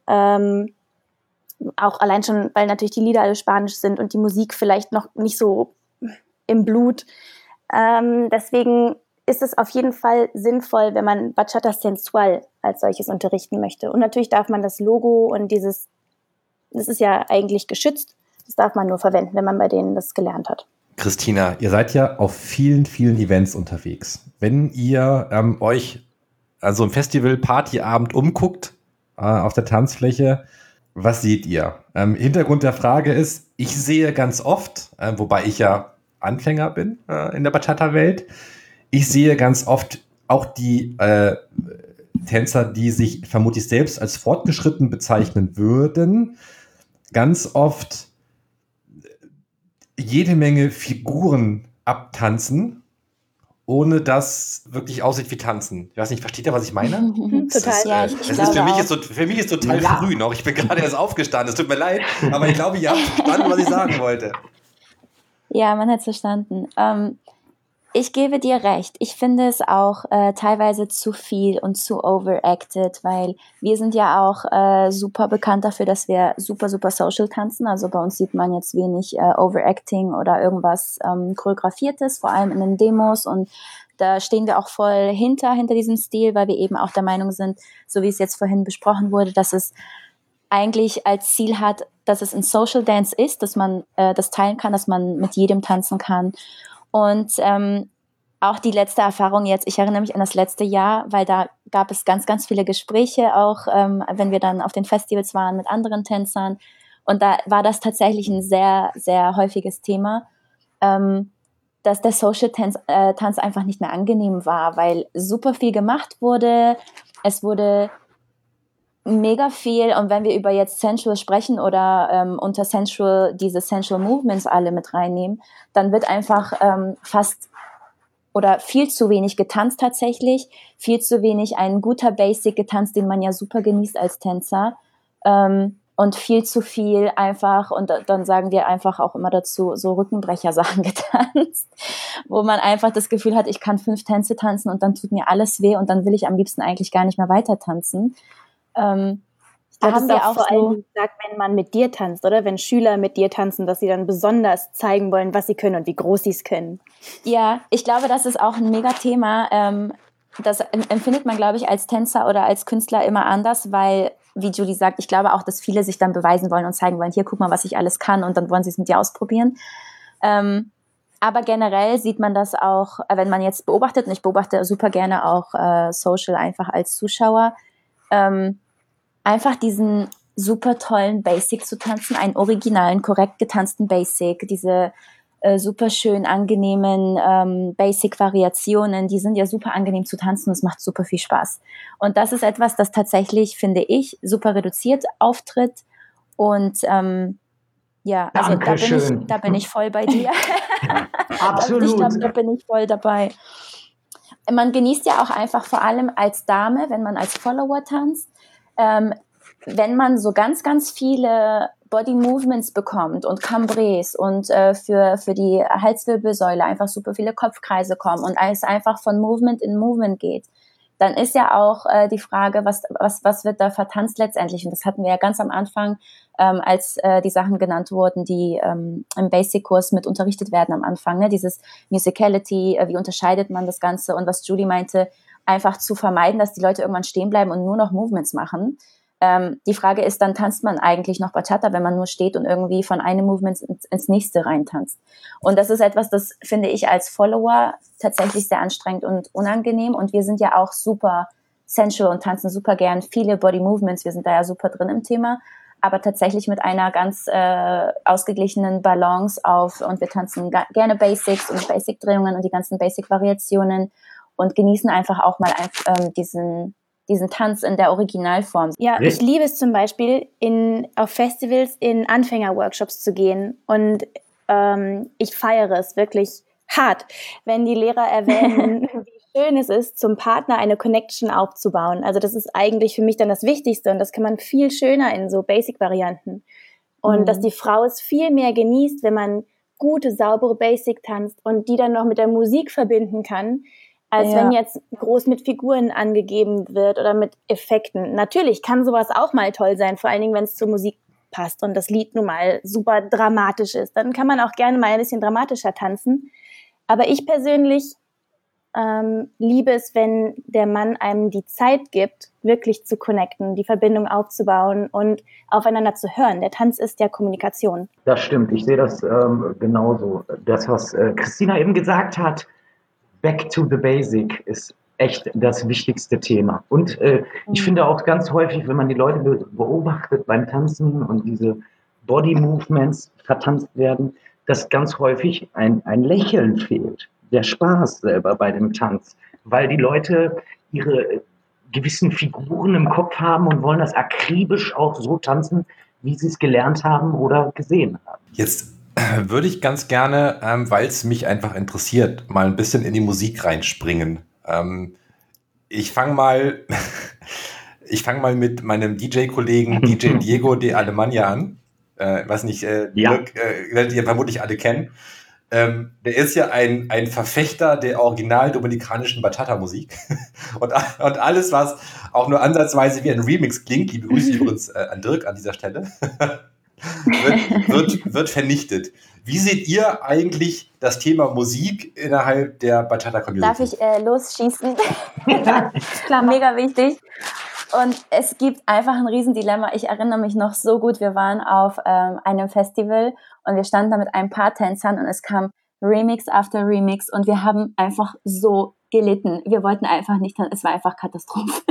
Auch allein schon, weil natürlich die Lieder alle spanisch sind und die Musik vielleicht noch nicht so im Blut. Deswegen ist es auf jeden Fall sinnvoll, wenn man Bachata Sensual als solches unterrichten möchte. Und natürlich darf man das Logo und das ist ja eigentlich geschützt, das darf man nur verwenden, wenn man bei denen das gelernt hat. Christina, ihr seid ja auf vielen, vielen Events unterwegs. Wenn ihr euch also im Festival, Partyabend umguckt, auf der Tanzfläche. Was seht ihr? Hintergrund der Frage ist, ich sehe ganz oft, wobei ich ja Anfänger bin in der Bachata-Welt, ich sehe ganz oft auch die Tänzer, die sich vermutlich selbst als fortgeschritten bezeichnen würden, ganz oft jede Menge Figuren abtanzen, ohne dass wirklich aussieht wie tanzen. Ich weiß nicht, versteht ihr, was ich meine? Total. Ja, Es ist für mich ist total früh noch. Ich bin gerade erst aufgestanden. Es tut mir leid, aber ich glaube, ihr habt verstanden, was ich sagen wollte. Ja, man hat es verstanden. Ich gebe dir recht. Ich finde es auch teilweise zu viel und zu overacted, weil wir sind ja auch super bekannt dafür, dass wir super, super social tanzen. Also bei uns sieht man jetzt wenig Overacting oder irgendwas Choreografiertes, vor allem in den Demos. Und da stehen wir auch voll hinter diesem Stil, weil wir eben auch der Meinung sind, so wie es jetzt vorhin besprochen wurde, dass es eigentlich als Ziel hat, dass es ein Social Dance ist, dass man das teilen kann, dass man mit jedem tanzen kann. Und auch die letzte Erfahrung jetzt, ich erinnere mich an das letzte Jahr, weil da gab es ganz, ganz viele Gespräche, auch wenn wir dann auf den Festivals waren mit anderen Tänzern. Und da war das tatsächlich ein sehr, sehr häufiges Thema, dass der Social Tanz einfach nicht mehr angenehm war, weil super viel gemacht wurde. Es wurde mega viel, und wenn wir über jetzt Sensual sprechen oder unter Sensual diese Sensual Movements alle mit reinnehmen, dann wird einfach fast oder viel zu wenig getanzt tatsächlich, viel zu wenig ein guter Basic getanzt, den man ja super genießt als Tänzer, und viel zu viel einfach, und dann sagen wir einfach auch immer dazu, so Rückenbrecher-Sachen getanzt, wo man einfach das Gefühl hat, ich kann 5 Tänze tanzen und dann tut mir alles weh und dann will ich am liebsten eigentlich gar nicht mehr weiter tanzen. Da haben wir auch vor allem gesagt, wenn man mit dir tanzt, oder? Wenn Schüler mit dir tanzen, dass sie dann besonders zeigen wollen, was sie können und wie groß sie es können. Ja, ich glaube, das ist auch ein Mega-Thema. Das empfindet man, glaube ich, als Tänzer oder als Künstler immer anders, weil, wie Julie sagt, ich glaube auch, dass viele sich dann beweisen wollen und zeigen wollen, hier, guck mal, was ich alles kann, und dann wollen sie es mit dir ausprobieren. Aber generell sieht man das auch, wenn man jetzt beobachtet, und ich beobachte super gerne auch Social einfach als Zuschauer, einfach diesen super tollen Basic zu tanzen, einen originalen, korrekt getanzten Basic, diese super schön angenehmen Basic-Variationen, die sind ja super angenehm zu tanzen, es macht super viel Spaß. Und das ist etwas, das tatsächlich, finde ich, super reduziert auftritt. Und ja, also da bin ich voll bei dir. Absolut. Ich glaube, da bin ich voll dabei. Man genießt ja auch einfach vor allem als Dame, wenn man als Follower tanzt, wenn man so ganz, ganz viele Body Movements bekommt und Cambrés und für die Halswirbelsäule einfach super viele Kopfkreise kommen und es einfach von Movement in Movement geht, dann ist ja auch die Frage, was wird da vertanzt letztendlich? Und das hatten wir ja ganz am Anfang, als die Sachen genannt wurden, die im Basic-Kurs mit unterrichtet werden am Anfang, ne? Dieses Musicality, wie unterscheidet man das Ganze, und was Julie meinte, einfach zu vermeiden, dass die Leute irgendwann stehen bleiben und nur noch Movements machen. Die Frage ist, dann tanzt man eigentlich noch Bachata, wenn man nur steht und irgendwie von einem Movement ins nächste reintanzt. Und das ist etwas, das finde ich als Follower tatsächlich sehr anstrengend und unangenehm. Und wir sind ja auch super sensual und tanzen super gern viele Body Movements. Wir sind da ja super drin im Thema, aber tatsächlich mit einer ganz ausgeglichenen Balance auf, und wir tanzen gerne Basics und Basic-Drehungen und die ganzen Basic-Variationen und genießen einfach auch mal diesen Tanz in der Originalform. Ja, ich liebe es zum Beispiel, auf Festivals in Anfänger-Workshops zu gehen, und ich feiere es wirklich hart, wenn die Lehrer erwähnen, wie schön es ist, zum Partner eine Connection aufzubauen. Also das ist eigentlich für mich dann das Wichtigste, und das kann man viel schöner in so Basic-Varianten. Und dass die Frau es viel mehr genießt, wenn man gute, saubere Basic tanzt und die dann noch mit der Musik verbinden kann, als wenn jetzt groß mit Figuren angegeben wird oder mit Effekten. Natürlich kann sowas auch mal toll sein, vor allen Dingen, wenn es zur Musik passt und das Lied nun mal super dramatisch ist. Dann kann man auch gerne mal ein bisschen dramatischer tanzen. Aber ich persönlich liebe es, wenn der Mann einem die Zeit gibt, wirklich zu connecten, die Verbindung aufzubauen und aufeinander zu hören. Der Tanz ist ja Kommunikation. Das stimmt, ich sehe das genauso. Das, was Christina eben gesagt hat, Back to the Basic ist echt das wichtigste Thema. Und ich finde auch ganz häufig, wenn man die Leute beobachtet beim Tanzen und diese Body Movements vertanzt werden, dass ganz häufig ein Lächeln fehlt, der Spaß selber bei dem Tanz, weil die Leute ihre gewissen Figuren im Kopf haben und wollen das akribisch auch so tanzen, wie sie es gelernt haben oder gesehen haben. Jetzt würde ich ganz gerne, weil es mich einfach interessiert, mal ein bisschen in die Musik reinspringen. Ich fange mal mit meinem DJ-Kollegen DJ Diego de Alemania an. Weiß nicht, Dirk, werdet ihr vermutlich alle kennen. Der ist ja ein Verfechter der original dominikanischen Bachata-Musik. und alles, was auch nur ansatzweise wie ein Remix klingt, liebe Grüße übrigens an Dirk an dieser Stelle, wird vernichtet. Wie seht ihr eigentlich das Thema Musik innerhalb der Bachata-Community? Darf ich losschießen? Klar, mega wichtig. Und es gibt einfach ein Riesendilemma. Ich erinnere mich noch so gut, wir waren auf einem Festival und wir standen da mit ein paar Tänzern und es kam Remix after Remix und wir haben einfach so gelitten. Wir wollten einfach nicht, es war einfach Katastrophe.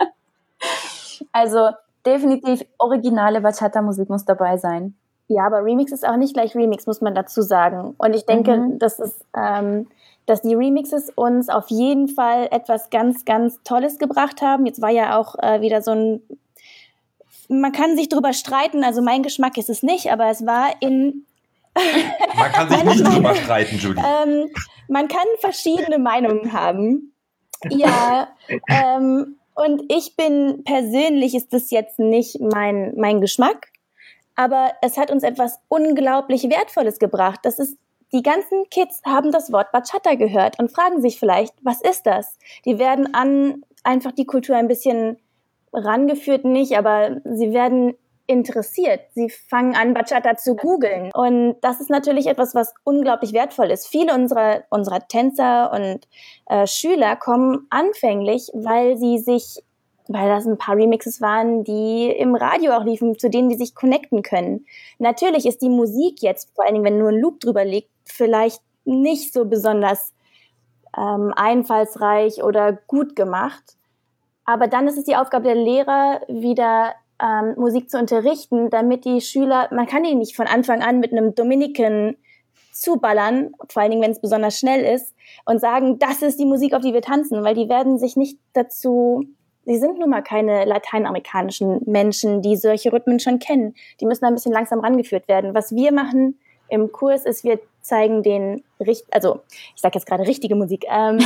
Also definitiv originale Bachata-Musik muss dabei sein. Ja, aber Remix ist auch nicht gleich Remix, muss man dazu sagen. Und ich denke, dass die Remixes uns auf jeden Fall etwas ganz, ganz Tolles gebracht haben. Jetzt war ja auch wieder so ein, man kann sich drüber streiten, also mein Geschmack ist es nicht, aber es war in... Man kann sich nicht drüber streiten, Judy. Man kann verschiedene Meinungen haben. Ja, und ich bin persönlich, ist das jetzt nicht mein Geschmack, aber es hat uns etwas unglaublich Wertvolles gebracht. Das ist, die ganzen Kids haben das Wort Bachata gehört und fragen sich vielleicht, was ist das? Die werden einfach die Kultur ein bisschen rangeführt, nicht, aber sie werden interessiert. Sie fangen an, Bachata zu googeln. Und das ist natürlich etwas, was unglaublich wertvoll ist. Viele unserer Tänzer und Schüler kommen anfänglich, weil das ein paar Remixes waren, die im Radio auch liefen, zu denen die sich connecten können. Natürlich ist die Musik jetzt, vor allen Dingen, wenn nur ein Loop drüber liegt, vielleicht nicht so besonders einfallsreich oder gut gemacht. Aber dann ist es die Aufgabe der Lehrer, wieder Musik zu unterrichten, damit die Schüler, man kann die nicht von Anfang an mit einem Dominican zuballern, vor allen Dingen, wenn es besonders schnell ist, und sagen, das ist die Musik, auf die wir tanzen, weil die werden sich nicht dazu... Sie sind nun mal keine lateinamerikanischen Menschen, die solche Rhythmen schon kennen. Die müssen ein bisschen langsam rangeführt werden. Was wir machen im Kurs ist, wir zeigen ich sage jetzt gerade richtige Musik.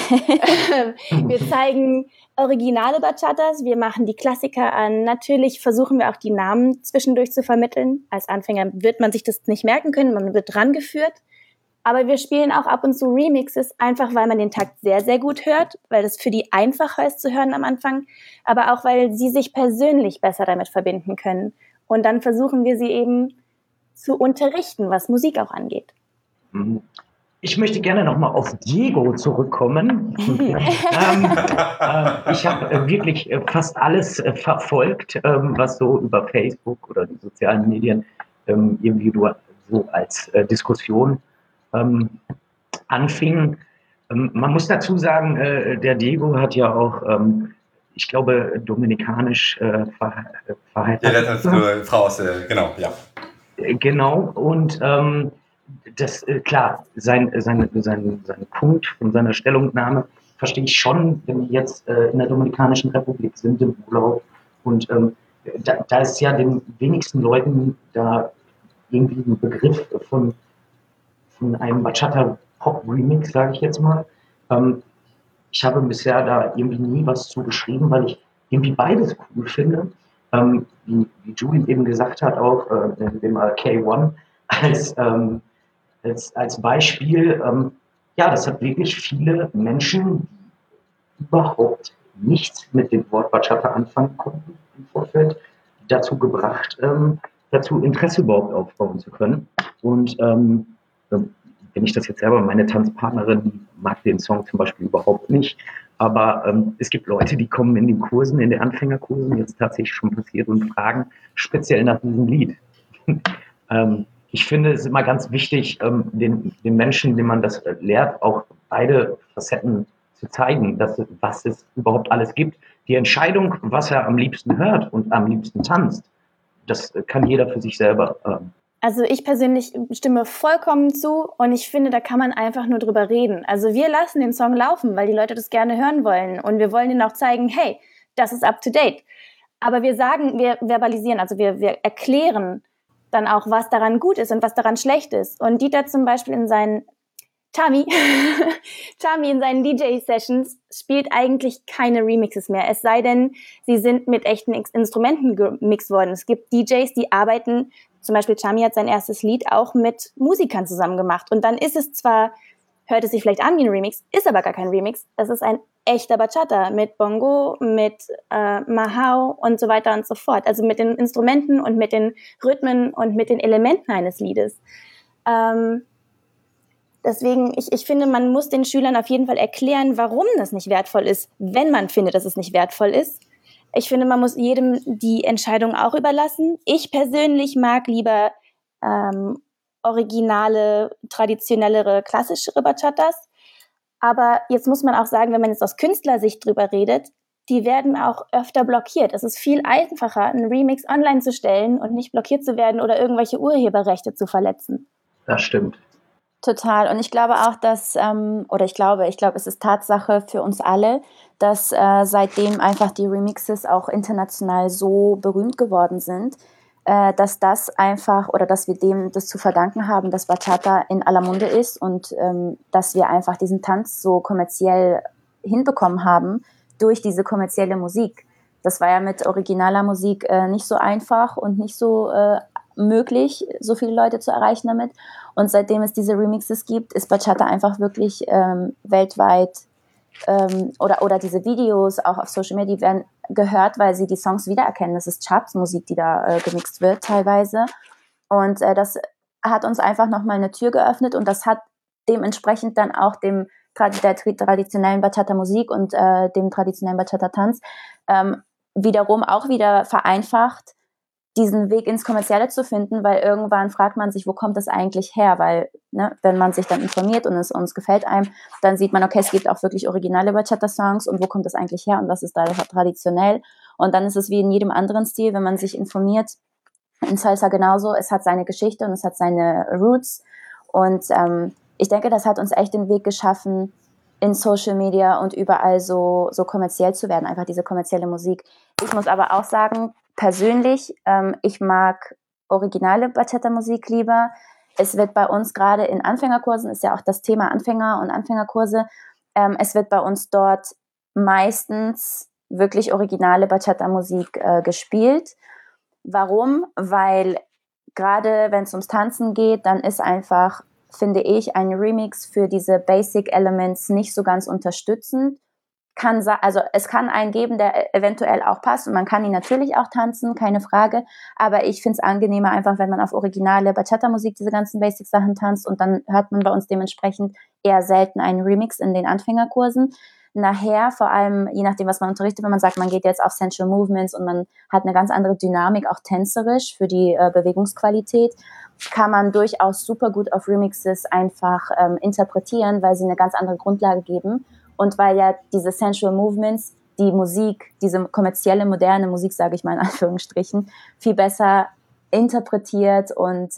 Wir zeigen originale Bachatas, wir machen die Klassiker an. Natürlich versuchen wir auch die Namen zwischendurch zu vermitteln. Als Anfänger wird man sich das nicht merken können, man wird rangeführt. Aber wir spielen auch ab und zu Remixes, einfach weil man den Takt sehr, sehr gut hört, weil das für die einfacher ist zu hören am Anfang, aber auch, weil sie sich persönlich besser damit verbinden können. Und dann versuchen wir sie eben zu unterrichten, was Musik auch angeht. Ich möchte gerne nochmal auf Diego zurückkommen. Ich habe wirklich fast alles verfolgt, was so über Facebook oder die sozialen Medien irgendwie so als Diskussion anfing. Man muss dazu sagen, der Diego hat ja auch, ich glaube, dominikanisch verheiratet. Ja, das ist eine Frau aus, genau, ja. Genau, und das, klar, sein Punkt von seiner Stellungnahme verstehe ich schon, wenn wir jetzt in der Dominikanischen Republik sind, im Urlaub, und da ist ja den wenigsten Leuten da irgendwie ein Begriff von einem Bachata-Pop-Remix, sage ich jetzt mal. Ich habe bisher da irgendwie nie was zu geschrieben, weil ich irgendwie beides cool finde. Wie Julie eben gesagt hat, auch dem K1 als Beispiel. Ja, das hat wirklich viele Menschen, die überhaupt nichts mit dem Wort Bachata anfangen konnten im Vorfeld, dazu gebracht, dazu Interesse überhaupt aufbauen zu können. Und wenn ich das jetzt selber, meine Tanzpartnerin mag den Song zum Beispiel überhaupt nicht, aber es gibt Leute, die kommen in den Kursen, in den Anfängerkursen, jetzt tatsächlich schon passiert, und fragen speziell nach diesem Lied. Ich finde es immer ganz wichtig, den Menschen, denen man das lehrt, auch beide Facetten zu zeigen, was es überhaupt alles gibt. Die Entscheidung, was er am liebsten hört und am liebsten tanzt, das kann jeder für sich selber. Also ich persönlich stimme vollkommen zu und ich finde, da kann man einfach nur drüber reden. Also wir lassen den Song laufen, weil die Leute das gerne hören wollen und wir wollen ihnen auch zeigen, hey, das ist up to date. Aber wir verbalisieren, also wir erklären dann auch, was daran gut ist und was daran schlecht ist. Und Dieter zum Beispiel in seinen Tami in seinen DJ-Sessions spielt eigentlich keine Remixes mehr. Es sei denn, sie sind mit echten Instrumenten gemixt worden. Es gibt DJs, die arbeiten, zum Beispiel Tami hat sein erstes Lied auch mit Musikern zusammen gemacht. Und dann ist es zwar, hört es sich vielleicht an wie ein Remix, ist aber gar kein Remix. Es ist ein echter Bachata mit Bongo, mit Mahau und so weiter und so fort. Also mit den Instrumenten und mit den Rhythmen und mit den Elementen eines Liedes. Deswegen, ich finde, man muss den Schülern auf jeden Fall erklären, warum das nicht wertvoll ist, wenn man findet, dass es nicht wertvoll ist. Ich finde, man muss jedem die Entscheidung auch überlassen. Ich persönlich mag lieber originale, traditionellere, klassischere Bachatas. Aber jetzt muss man auch sagen, wenn man jetzt aus Künstlersicht drüber redet, die werden auch öfter blockiert. Es ist viel einfacher, einen Remix online zu stellen und nicht blockiert zu werden oder irgendwelche Urheberrechte zu verletzen. Das stimmt. Total. Und ich glaube auch, dass, ich glaube, es ist Tatsache für uns alle, dass seitdem einfach die Remixes auch international so berühmt geworden sind, dass das einfach, oder dass wir dem das zu verdanken haben, dass Bachata in aller Munde ist und dass wir einfach diesen Tanz so kommerziell hinbekommen haben durch diese kommerzielle Musik. Das war ja mit originaler Musik nicht so einfach und nicht so möglich, so viele Leute zu erreichen damit. Und seitdem es diese Remixes gibt, ist Bachata einfach wirklich weltweit oder diese Videos auch auf Social Media, die werden gehört, weil sie die Songs wiedererkennen. Das ist Chartsmusik, die da gemixt wird teilweise. Und das hat uns einfach nochmal eine Tür geöffnet und das hat dementsprechend dann auch der traditionellen Bachata-Musik und dem traditionellen Bachata-Tanz wiederum auch wieder vereinfacht, diesen Weg ins Kommerzielle zu finden, weil irgendwann fragt man sich, wo kommt das eigentlich her? Weil, wenn man sich dann informiert und es uns gefällt einem, dann sieht man, okay, es gibt auch wirklich originale Bachata-Songs und wo kommt das eigentlich her und was ist da traditionell? Und dann ist es wie in jedem anderen Stil, wenn man sich informiert, in Salsa genauso, es hat seine Geschichte und es hat seine Roots und ich denke, das hat uns echt den Weg geschaffen, in Social Media und überall so kommerziell zu werden, einfach diese kommerzielle Musik. Ich muss aber auch sagen, persönlich, ich mag originale Bachata-Musik lieber. Es wird bei uns gerade in Anfängerkursen, ist ja auch das Thema Anfänger und Anfängerkurse, es wird bei uns dort meistens wirklich originale Bachata-Musik gespielt. Warum? Weil gerade wenn es ums Tanzen geht, dann ist einfach, finde ich, ein Remix für diese Basic Elements nicht so ganz unterstützend. Also es kann einen geben, der eventuell auch passt und man kann ihn natürlich auch tanzen, keine Frage, aber ich finde es angenehmer einfach, wenn man auf originale Bachata-Musik diese ganzen Basic-Sachen tanzt und dann hört man bei uns dementsprechend eher selten einen Remix in den Anfängerkursen. Nachher, vor allem je nachdem, was man unterrichtet, wenn man sagt, man geht jetzt auf Sensual Movements und man hat eine ganz andere Dynamik, auch tänzerisch für die Bewegungsqualität, kann man durchaus super gut auf Remixes einfach interpretieren, weil sie eine ganz andere Grundlage geben. Und weil ja diese Sensual Movements, die Musik, diese kommerzielle, moderne Musik, sage ich mal in Anführungsstrichen, viel besser interpretiert und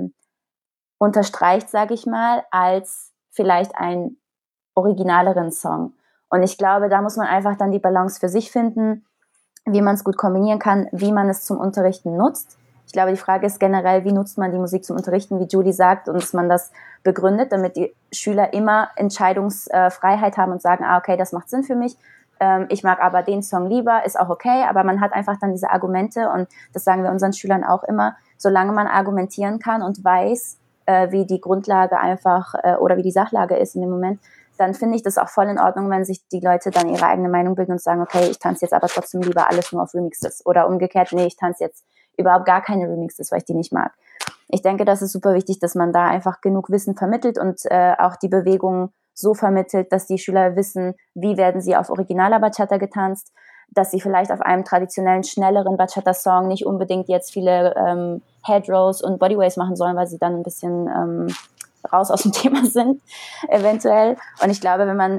unterstreicht, sage ich mal, als vielleicht ein originaleren Song. Und ich glaube, da muss man einfach dann die Balance für sich finden, wie man es gut kombinieren kann, wie man es zum Unterrichten nutzt. Ich glaube, die Frage ist generell, wie nutzt man die Musik zum Unterrichten, wie Julie sagt, und dass man das begründet, damit die Schüler immer Entscheidungsfreiheit haben und sagen, okay, das macht Sinn für mich, ich mag aber den Song lieber, ist auch okay, aber man hat einfach dann diese Argumente und das sagen wir unseren Schülern auch immer, solange man argumentieren kann und weiß, wie die Grundlage einfach oder wie die Sachlage ist in dem Moment, dann finde ich das auch voll in Ordnung, wenn sich die Leute dann ihre eigene Meinung bilden und sagen, okay, ich tanze jetzt aber trotzdem lieber alles nur auf Remixes oder umgekehrt, nee, ich tanze jetzt überhaupt gar keine Remixes, weil ich die nicht mag. Ich denke, das ist super wichtig, dass man da einfach genug Wissen vermittelt und auch die Bewegung so vermittelt, dass die Schüler wissen, wie werden sie auf originaler Bachata getanzt, dass sie vielleicht auf einem traditionellen, schnelleren Bachata-Song nicht unbedingt jetzt viele Head Rolls und Bodyways machen sollen, weil sie dann ein bisschen raus aus dem Thema sind, eventuell. Und ich glaube, wenn man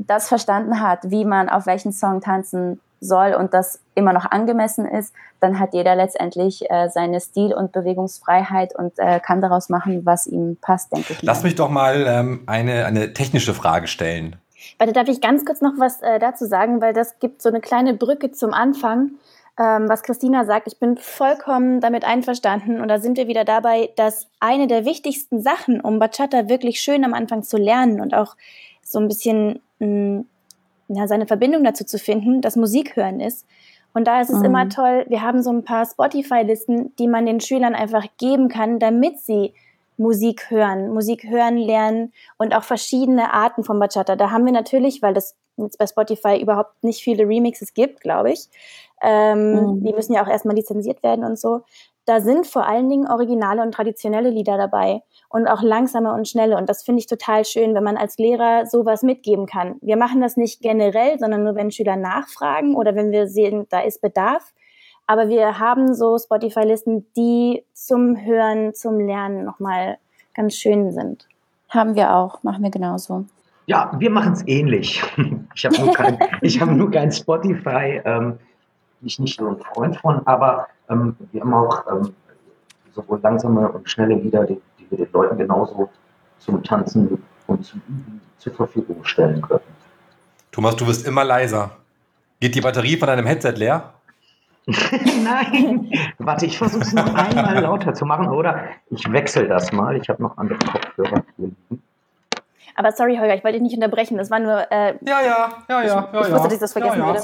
das verstanden hat, wie man auf welchen Song tanzen soll und das immer noch angemessen ist, dann hat jeder letztendlich seine Stil- und Bewegungsfreiheit und kann daraus machen, was ihm passt, denke ich. Lass mich doch mal eine technische Frage stellen. Warte, darf ich ganz kurz noch was dazu sagen, weil das gibt so eine kleine Brücke zum Anfang, was Christina sagt. Ich bin vollkommen damit einverstanden und da sind wir wieder dabei, dass eine der wichtigsten Sachen, um Bachata wirklich schön am Anfang zu lernen und auch so ein bisschen seine Verbindung dazu zu finden, das Musikhören ist. Und da ist es immer toll, wir haben so ein paar Spotify-Listen, die man den Schülern einfach geben kann, damit sie Musik hören lernen und auch verschiedene Arten von Bachata. Da haben wir natürlich, weil das jetzt bei Spotify überhaupt nicht viele Remixes gibt, glaube ich, die müssen ja auch erstmal lizenziert werden und so. Da sind vor allen Dingen originale und traditionelle Lieder dabei und auch langsame und schnelle. Und das finde ich total schön, wenn man als Lehrer sowas mitgeben kann. Wir machen das nicht generell, sondern nur, wenn Schüler nachfragen oder wenn wir sehen, da ist Bedarf. Aber wir haben so Spotify-Listen, die zum Hören, zum Lernen nochmal ganz schön sind. Haben wir auch, machen wir genauso. Ja, wir machen es ähnlich. Ich habe nur kein Spotify. Ich nicht so ein Freund von, aber wir haben auch sowohl langsame und schnelle Lieder, die wir den Leuten genauso zum Tanzen und zum Üben zur Verfügung stellen können. Thomas, du wirst immer leiser. Geht die Batterie von deinem Headset leer? Nein, warte, ich versuche es noch einmal lauter zu machen oder ich wechsle das mal. Ich habe noch andere Kopfhörer hier liegen. Aber sorry, Holger, ich wollte dich nicht unterbrechen. Das war nur. Ich wusste, dass ich das vergessen würde.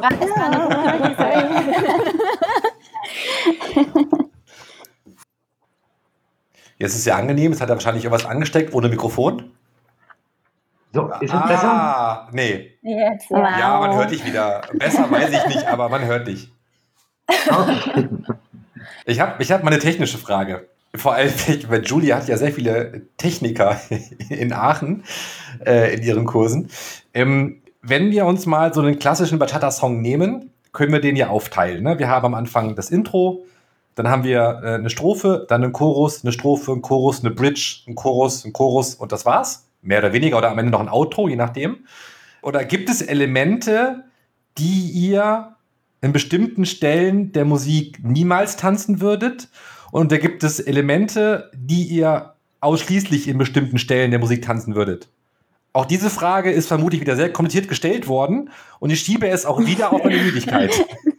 Jetzt ist es ja angenehm. Jetzt hat er wahrscheinlich irgendwas angesteckt ohne Mikrofon. So, ist es besser? Nee. Jetzt, wow. Ja, man hört dich wieder. Besser weiß ich nicht, aber man hört dich. Okay. Ich hab mal eine technische Frage. Vor allem, weil Julia hat ja sehr viele Techniker in Aachen in ihren Kursen. Wenn wir uns mal so einen klassischen Bachata-Song nehmen, können wir den ja aufteilen. Ne? Wir haben am Anfang das Intro, dann haben wir eine Strophe, dann einen Chorus, eine Strophe, einen Chorus, eine Bridge, einen Chorus und das war's. Mehr oder weniger oder am Ende noch ein Outro, je nachdem. Oder gibt es Elemente, die ihr in bestimmten Stellen der Musik niemals tanzen würdet? Und da gibt es Elemente, die ihr ausschließlich in bestimmten Stellen der Musik tanzen würdet. Auch diese Frage ist vermutlich wieder sehr kompliziert gestellt worden und ich schiebe es auch wieder auf meine Müdigkeit.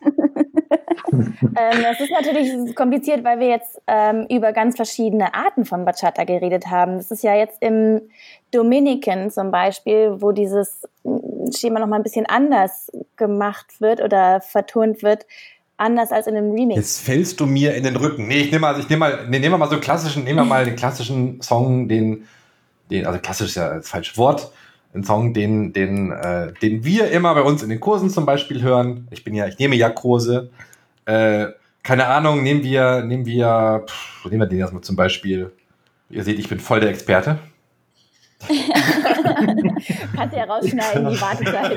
Das ist natürlich kompliziert, weil wir jetzt über ganz verschiedene Arten von Bachata geredet haben. Das ist ja jetzt im Dominican zum Beispiel, wo dieses Schema noch mal ein bisschen anders gemacht wird oder vertont wird, anders als in einem Remix. Jetzt fällst du mir in den Rücken. Nee, nehmen wir mal den klassischen Song, also klassisch ist ja das falsche Wort, ein Song, den wir immer bei uns in den Kursen zum Beispiel hören. Ich nehme ja Kurse. Keine Ahnung, nehmen wir den erstmal zum Beispiel. Ihr seht, ich bin voll der Experte. Kannst ja rausschneiden, die Wartezeit.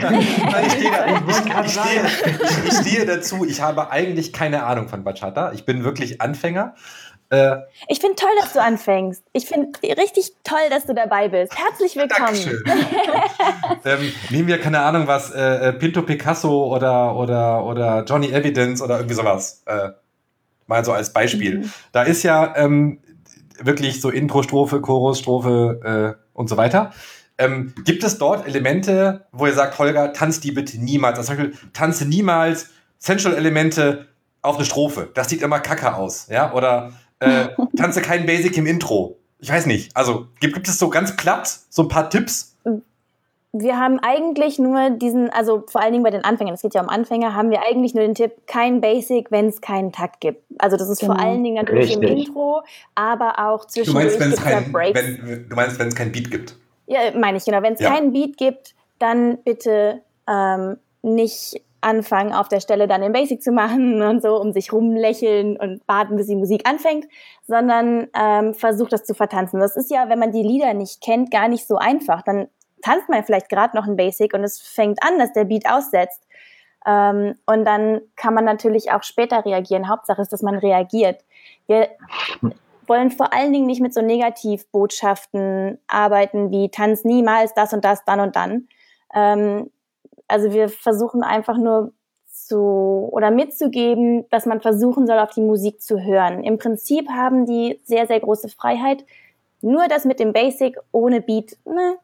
Ich stehe dazu, ich habe eigentlich keine Ahnung von Bachata. Ich bin wirklich Anfänger. Ich finde toll, dass du anfängst. Ich finde richtig toll, dass du dabei bist. Herzlich willkommen. Dankeschön. Nehmen wir, keine Ahnung, was, Pinto Picasso oder Johnny Evidence oder irgendwie sowas. Mal so als Beispiel. Da ist ja wirklich so Intro, Strophe, Chorus, Strophe und so weiter. Gibt es dort Elemente, wo ihr sagt, Holger, tanz die bitte niemals. Also zum Beispiel, tanze niemals Central-Elemente auf eine Strophe. Das sieht immer kacke aus. Ja? Oder tanze kein Basic im Intro. Ich weiß nicht. Also gibt es so ganz platt so ein paar Tipps? Wir haben eigentlich nur also vor allen Dingen bei den Anfängern, es geht ja um Anfänger, haben wir eigentlich nur den Tipp, kein Basic, wenn es keinen Takt gibt. Also das ist vor allen Dingen natürlich im Intro, aber auch zwischendurch gibt es da Breaks. Du meinst, wenn es keinen Beat gibt? Ja, meine ich, genau. Wenn es keinen Beat gibt, dann bitte nicht anfangen, auf der Stelle dann den Basic zu machen und so, um sich rumlächeln und warten, bis die Musik anfängt, sondern versucht das zu vertanzen. Das ist ja, wenn man die Lieder nicht kennt, gar nicht so einfach. Dann tanzt man vielleicht gerade noch ein Basic und es fängt an, dass der Beat aussetzt. Und dann kann man natürlich auch später reagieren. Hauptsache ist, dass man reagiert. Wir wollen vor allen Dingen nicht mit so Negativbotschaften arbeiten wie tanz niemals das und das, dann und dann. Also wir versuchen einfach nur mitzugeben, dass man versuchen soll, auf die Musik zu hören. Im Prinzip haben die sehr, sehr große Freiheit. Nur das mit dem Basic ohne Beat.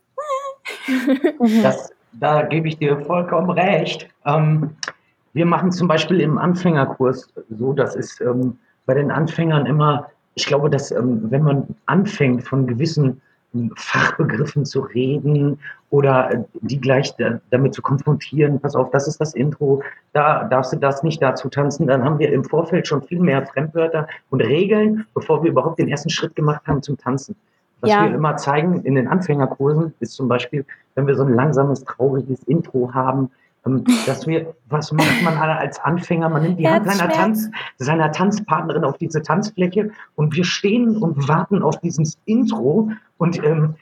Da gebe ich dir vollkommen recht. Wir machen zum Beispiel im Anfängerkurs so, das ist bei den Anfängern immer, ich glaube, dass wenn man anfängt, von gewissen Fachbegriffen zu reden oder die gleich damit zu konfrontieren, pass auf, das ist das Intro, da darfst du das nicht dazu tanzen, dann haben wir im Vorfeld schon viel mehr Fremdwörter und Regeln, bevor wir überhaupt den ersten Schritt gemacht haben zum Tanzen. Was wir immer zeigen in den Anfängerkursen, ist zum Beispiel, wenn wir so ein langsames, trauriges Intro haben, was macht man als Anfänger? Man nimmt die Hand seiner Tanzpartnerin auf diese Tanzfläche und wir stehen und warten auf dieses Intro und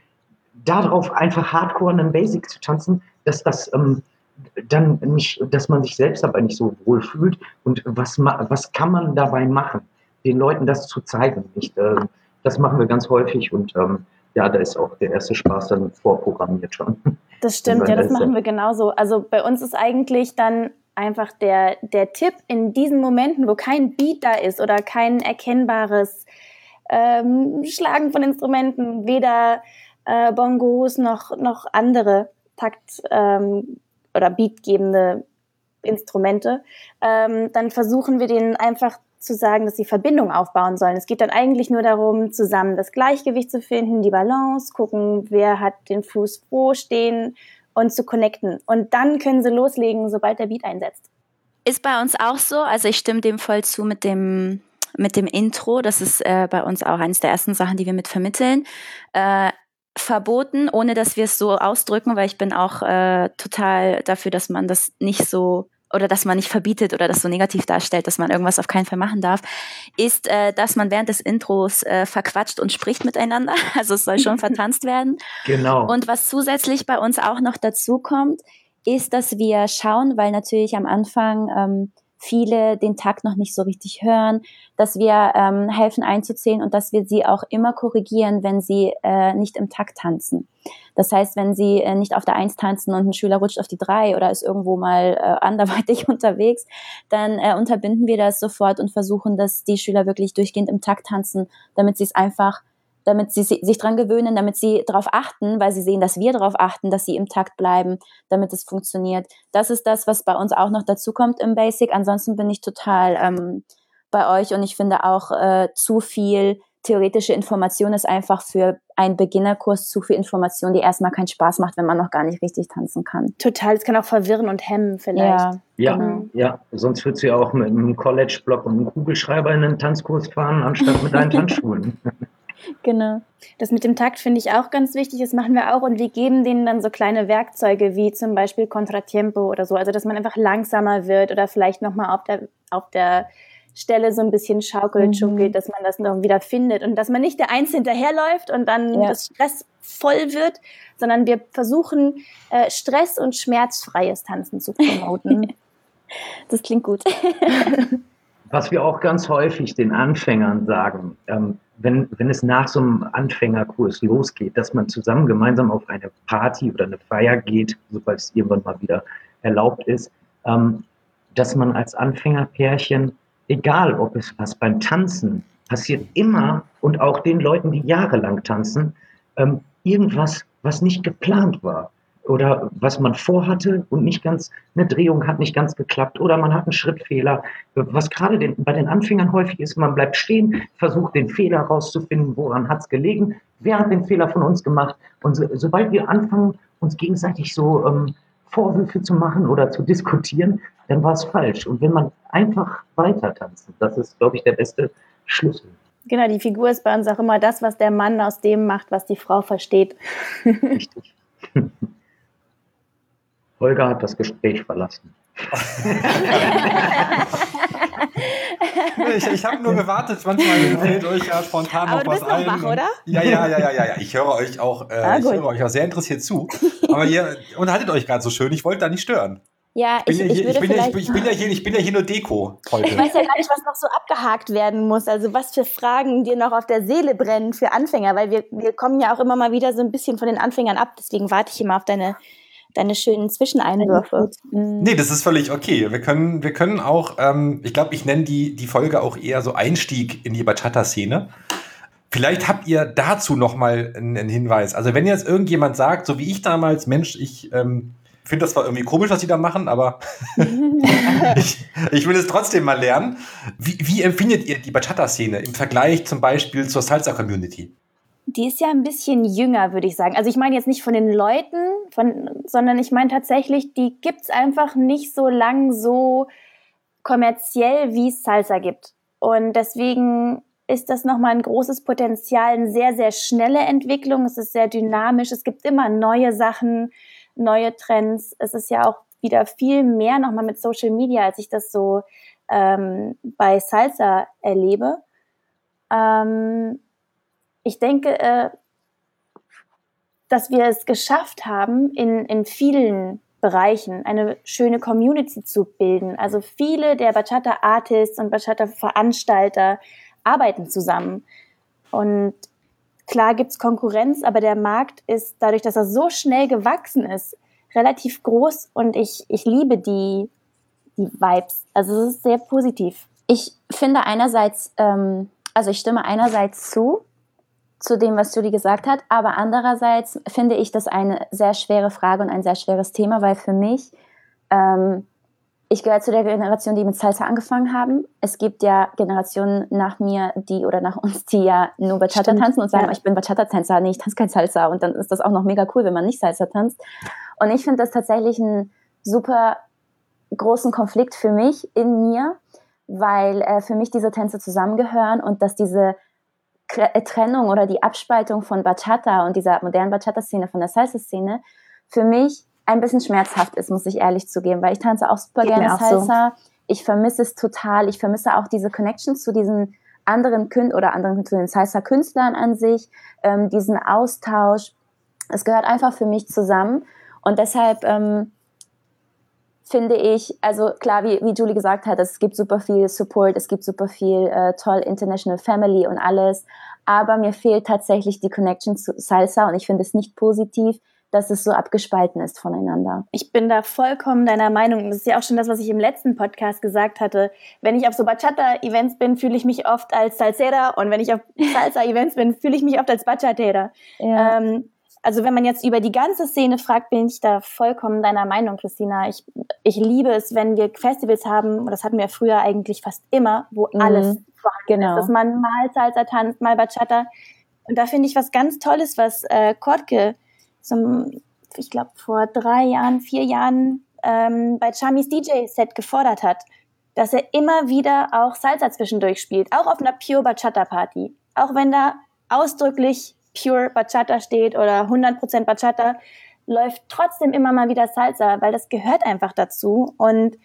darauf einfach hardcore einen Basic zu tanzen, dass das dann nicht, dass man sich selbst aber nicht so wohl fühlt. Und was kann man dabei machen, den Leuten das zu zeigen? Das machen wir ganz häufig und da ist auch der erste Spaß dann vorprogrammiert schon. Das stimmt, ja, das machen wir genauso. Also bei uns ist eigentlich dann einfach der Tipp in diesen Momenten, wo kein Beat da ist oder kein erkennbares Schlagen von Instrumenten, weder Bongos noch andere Takt- oder beatgebende Instrumente, dann versuchen wir denen einfach zu sagen, dass sie Verbindung aufbauen sollen. Es geht dann eigentlich nur darum, zusammen das Gleichgewicht zu finden, die Balance, gucken, wer hat den Fuß wo stehen und zu connecten. Und dann können sie loslegen, sobald der Beat einsetzt. Ist bei uns auch so, also ich stimme dem voll zu mit dem Intro, das ist bei uns auch eines der ersten Sachen, die wir mit vermitteln. Verboten, ohne dass wir es so ausdrücken, weil ich bin auch total dafür, dass man das nicht so oder dass man nicht verbietet oder das so negativ darstellt, dass man irgendwas auf keinen Fall machen darf, ist, dass man während des Intros verquatscht und spricht miteinander. Also es soll schon vertanzt werden. Genau. Und was zusätzlich bei uns auch noch dazu kommt, ist, dass wir schauen, weil natürlich am Anfang viele den Takt noch nicht so richtig hören, dass wir helfen einzuzählen und dass wir sie auch immer korrigieren, wenn sie nicht im Takt tanzen. Das heißt, wenn sie nicht auf der 1 tanzen und ein Schüler rutscht auf die 3 oder ist irgendwo mal anderweitig unterwegs, dann unterbinden wir das sofort und versuchen, dass die Schüler wirklich durchgehend im Takt tanzen, damit sie sich dran gewöhnen, damit sie darauf achten, weil sie sehen, dass wir darauf achten, dass sie im Takt bleiben, damit es funktioniert. Das ist das, was bei uns auch noch dazu kommt im Basic. Ansonsten bin ich total bei euch und ich finde auch zu viel theoretische Information ist einfach für einen Beginnerkurs zu viel Information, die erstmal keinen Spaß macht, wenn man noch gar nicht richtig tanzen kann. Total, es kann auch verwirren und hemmen vielleicht. Ja, sonst würdest du ja auch mit einem College-Block und einem Kugelschreiber in einen Tanzkurs fahren, anstatt mit deinen Tanzschulen. Genau. Das mit dem Takt finde ich auch ganz wichtig, das machen wir auch und wir geben denen dann so kleine Werkzeuge wie zum Beispiel Contratiempo oder so, also dass man einfach langsamer wird oder vielleicht nochmal auf der Stelle so ein bisschen schunkelt, dass man das noch wieder findet und dass man nicht der Eins hinterherläuft und dann das Stress voll wird, sondern wir versuchen Stress- und schmerzfreies Tanzen zu promoten. Das klingt gut. Was wir auch ganz häufig den Anfängern sagen, wenn es nach so einem Anfängerkurs losgeht, dass man zusammen gemeinsam auf eine Party oder eine Feier geht, sobald es irgendwann mal wieder erlaubt ist, dass man als Anfängerpärchen, egal ob es was beim Tanzen passiert, immer und auch den Leuten, die jahrelang tanzen, irgendwas, was nicht geplant war oder was man vorhatte und eine Drehung hat nicht ganz geklappt oder man hat einen Schrittfehler. Was gerade bei den Anfängern häufig ist, man bleibt stehen, versucht den Fehler rauszufinden, woran hat es gelegen, wer hat den Fehler von uns gemacht und sobald wir anfangen, uns gegenseitig so Vorwürfe zu machen oder zu diskutieren, dann war es falsch. Und wenn man einfach weiter tanzt, das ist, glaube ich, der beste Schlüssel. Genau, die Figur ist bei uns auch immer das, was der Mann aus dem macht, was die Frau versteht. Richtig. Holger hat das Gespräch verlassen. Ich habe nur gewartet, manchmal fällt euch ja spontan aber noch was ein. Aber du bist noch wach, oder? Ja. Ich höre euch auch sehr interessiert zu. Aber ihr unterhaltet euch gerade so schön. Ich wollte da nicht stören. Ja, ich bin ja hier nur Deko heute. Ich weiß ja gar nicht, was noch so abgehakt werden muss. Also was für Fragen dir noch auf der Seele brennen für Anfänger. Weil wir kommen ja auch immer mal wieder so ein bisschen von den Anfängern ab. Deswegen warte ich immer auf deine deine schönen Zwischeneinwürfe. Nee, das ist völlig okay. Wir können auch, ich glaube, ich nenne die Folge auch eher so Einstieg in die Bachata-Szene. Vielleicht habt ihr dazu noch mal einen Hinweis. Also wenn jetzt irgendjemand sagt, so wie ich damals, Mensch, ich finde das zwar irgendwie komisch, was die da machen, aber ich will es trotzdem mal lernen. Wie empfindet ihr die Bachata-Szene im Vergleich zum Beispiel zur Salsa-Community? Die ist ja ein bisschen jünger, würde ich sagen. Also ich meine jetzt nicht von den Leuten, sondern ich meine tatsächlich, die gibt's einfach nicht so lang so kommerziell, wie es Salsa gibt. Und deswegen ist das nochmal ein großes Potenzial, eine sehr, sehr schnelle Entwicklung. Es ist sehr dynamisch. Es gibt immer neue Sachen, neue Trends. Es ist ja auch wieder viel mehr nochmal mit Social Media, als ich das so bei Salsa erlebe. Ich denke, dass wir es geschafft haben, in vielen Bereichen eine schöne Community zu bilden. Also viele der Bachata-Artists und Bachata-Veranstalter arbeiten zusammen. Und klar gibt's Konkurrenz, aber der Markt ist, dadurch, dass er so schnell gewachsen ist, relativ groß und ich liebe die Vibes. Also es ist sehr positiv. Ich finde einerseits, also ich stimme einerseits zu dem, was Julie gesagt hat, aber andererseits finde ich das eine sehr schwere Frage und ein sehr schweres Thema, weil für mich, ich gehöre zu der Generation, die mit Salsa angefangen haben. Es gibt ja Generationen nach mir, oder nach uns, die ja nur Bachata tanzen und sagen, ich bin Bachata-Tänzer, nee, ich tanze kein Salsa. Und dann ist das auch noch mega cool, wenn man nicht Salsa tanzt. Und ich finde das tatsächlich einen super großen Konflikt für mich in mir, weil für mich diese Tänze zusammengehören und dass diese Trennung oder die Abspaltung von Bachata und dieser modernen Bachata-Szene von der Salsa-Szene für mich ein bisschen schmerzhaft ist, muss ich ehrlich zugeben, weil ich tanze auch super gerne Salsa. So. Ich vermisse es total. Ich vermisse auch diese Connection zu diesen anderen zu den Salsa-Künstlern an sich, diesen Austausch. Es gehört einfach für mich zusammen und deshalb finde ich, also klar, wie Julie gesagt hat, es gibt super viel Support, es gibt super viel toll International Family und alles, aber mir fehlt tatsächlich die Connection zu Salsa und ich finde es nicht positiv, dass es so abgespalten ist voneinander. Ich bin da vollkommen deiner Meinung. Das ist ja auch schon das, was ich im letzten Podcast gesagt hatte. Wenn ich auf so Bachata-Events bin, fühle ich mich oft als Salsera und wenn ich auf Salsa-Events bin, fühle ich mich oft als Bachatera. Ja. Also wenn man jetzt über die ganze Szene fragt, bin ich da vollkommen deiner Meinung, Christina. Ich liebe es, wenn wir Festivals haben, das hatten wir früher eigentlich fast immer, wo alles vorhanden ist, dass man mal Salsa tanzt, mal Bachata. Und da finde ich was ganz Tolles, was Kortke ich glaube vor 4 Jahren bei Chamis DJ-Set gefordert hat, dass er immer wieder auch Salsa zwischendurch spielt, auch auf einer Pure Bachata-Party. Auch wenn da ausdrücklich Pure Bachata steht oder 100% Bachata, läuft trotzdem immer mal wieder Salsa, weil das gehört einfach dazu und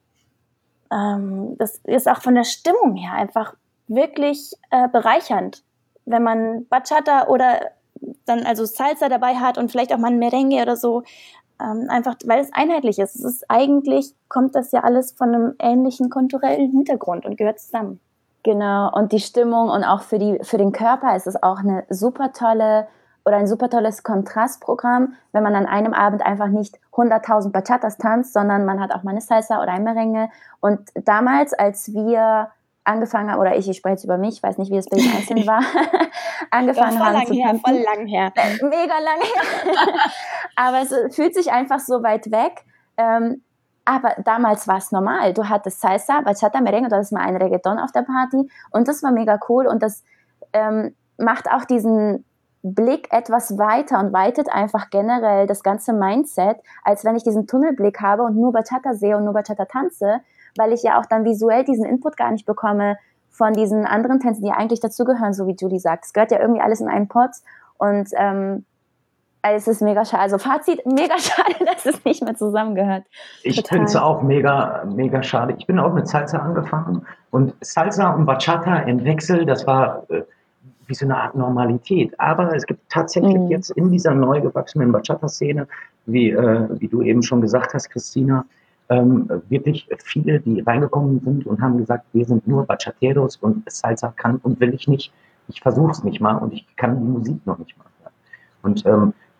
das ist auch von der Stimmung her einfach wirklich bereichernd, wenn man Bachata oder dann also Salsa dabei hat und vielleicht auch mal ein Merengue oder so, einfach weil es einheitlich ist. Es ist eigentlich, kommt das ja alles von einem ähnlichen kulturellen Hintergrund und gehört zusammen. Genau, und die Stimmung und auch für den Körper ist es auch eine super tolle oder ein super tolles Kontrastprogramm, wenn man an einem Abend einfach nicht 100.000 Bachatas tanzt, sondern man hat auch mal eine Salsa oder ein Merengue. Und damals, als wir angefangen haben, oder ich spreche jetzt über mich, ich weiß nicht, wie es bei den Einzelnen war, angefangen haben zu tanzen. Voll lang her. Mega lang her. Aber es fühlt sich einfach so weit weg. Aber damals war es normal. Du hattest Salsa, Bachata, Merengue, du hattest mal einen Reggaeton auf der Party und das war mega cool und das macht auch diesen Blick etwas weiter und weitet einfach generell das ganze Mindset, als wenn ich diesen Tunnelblick habe und nur Bachata sehe und nur Bachata tanze, weil ich ja auch dann visuell diesen Input gar nicht bekomme von diesen anderen Tänzen, die eigentlich dazugehören, so wie Julie sagt. Es gehört ja irgendwie alles in einen Pot und es ist mega schade. Also Fazit, mega schade, dass es nicht mehr zusammengehört. Ich finde es auch mega, mega schade. Ich bin auch mit Salsa angefangen und Salsa und Bachata im Wechsel, das war wie so eine Art Normalität. Aber es gibt tatsächlich jetzt in dieser neu gewachsenen Bachata-Szene, wie du eben schon gesagt hast, Christina, wirklich viele, die reingekommen sind und haben gesagt, wir sind nur Bachateros und Salsa kann und will ich nicht. Ich versuche es nicht mal und ich kann die Musik noch nicht mal hören. Und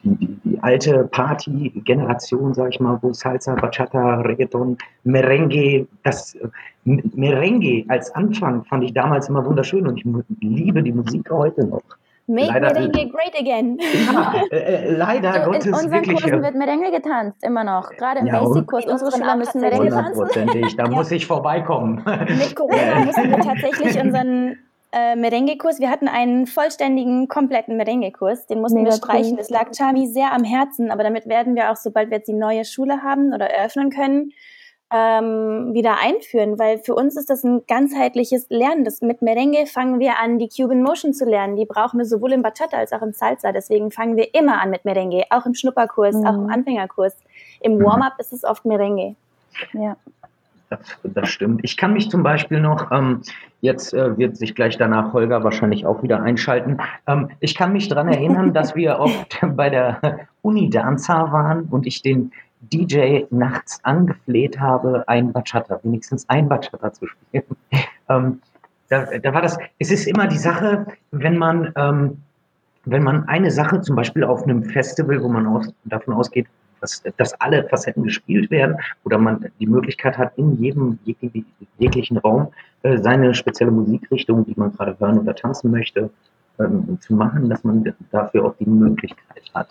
die alte Party-Generation, sag ich mal, wo Salsa, Bachata, Reggaeton, Merengue, das Merengue als Anfang fand ich damals immer wunderschön und ich liebe die Musik heute noch. Make Merengue great again. Ja, leider So, Gottes in unseren wirklich. Kursen wird Merengue getanzt, immer noch. Gerade im Ja, Basic-Kurs, unsere Schüler müssen Merengue tanzen. 100%, da muss ich vorbeikommen. Mit Corona mussten wir tatsächlich unseren Merengue-Kurs, wir hatten einen vollständigen, kompletten Merengue-Kurs, den mussten wir streichen. Das lag Chami sehr am Herzen, aber damit werden wir auch, sobald wir jetzt die neue Schule haben oder eröffnen können, wieder einführen, weil für uns ist das ein ganzheitliches Lernen. Mit Merengue fangen wir an, die Cuban Motion zu lernen. Die brauchen wir sowohl im Bachata als auch im Salsa. Deswegen fangen wir immer an mit Merengue, auch im Schnupperkurs, auch im Anfängerkurs. Im Warm-up ist es oft Merengue. Ja. Das stimmt. Ich kann mich zum Beispiel noch, jetzt wird sich gleich danach Holger wahrscheinlich auch wieder einschalten. Ich kann mich daran erinnern, dass wir oft bei der Uni Danza waren und ich den DJ nachts angefleht habe, wenigstens ein Bachata zu spielen. Da war das, es ist immer die Sache, wenn man eine Sache zum Beispiel auf einem Festival, wo man davon ausgeht, dass alle Facetten gespielt werden oder man die Möglichkeit hat, in jedem jeglichen Raum seine spezielle Musikrichtung, die man gerade hören oder tanzen möchte, zu machen, dass man dafür auch die Möglichkeit hat.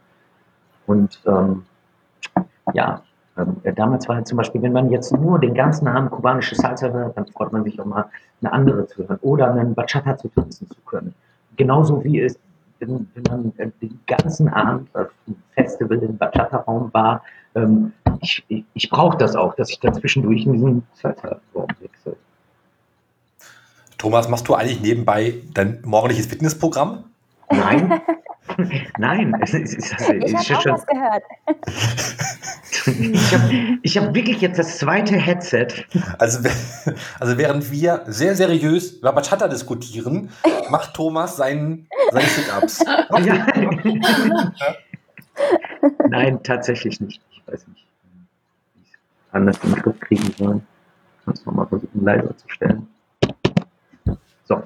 Damals war zum Beispiel, wenn man jetzt nur den ganzen Abend kubanische Salsa hört, dann freut man sich auch mal eine andere zu hören oder einen Bachata zu tanzen zu können. Genauso wie es, wenn man den ganzen Abend auf dem Festival im Bachata-Raum war, ich brauche das auch, dass ich da zwischendurch in diesen Salsa-Raum wechsle. Thomas, machst du eigentlich nebenbei dein morgendliches Fitnessprogramm? Nein. Nein, Ich habe auch was gehört. Ich hab wirklich jetzt das zweite Headset. Also während wir sehr seriös über Bachata diskutieren, macht Thomas seine Sit-Ups. Ja. Nein, tatsächlich nicht. Ich weiß nicht, wie ich es anders in den Griff kriegen soll. Ich muss nochmal versuchen, leiser zu stellen. So.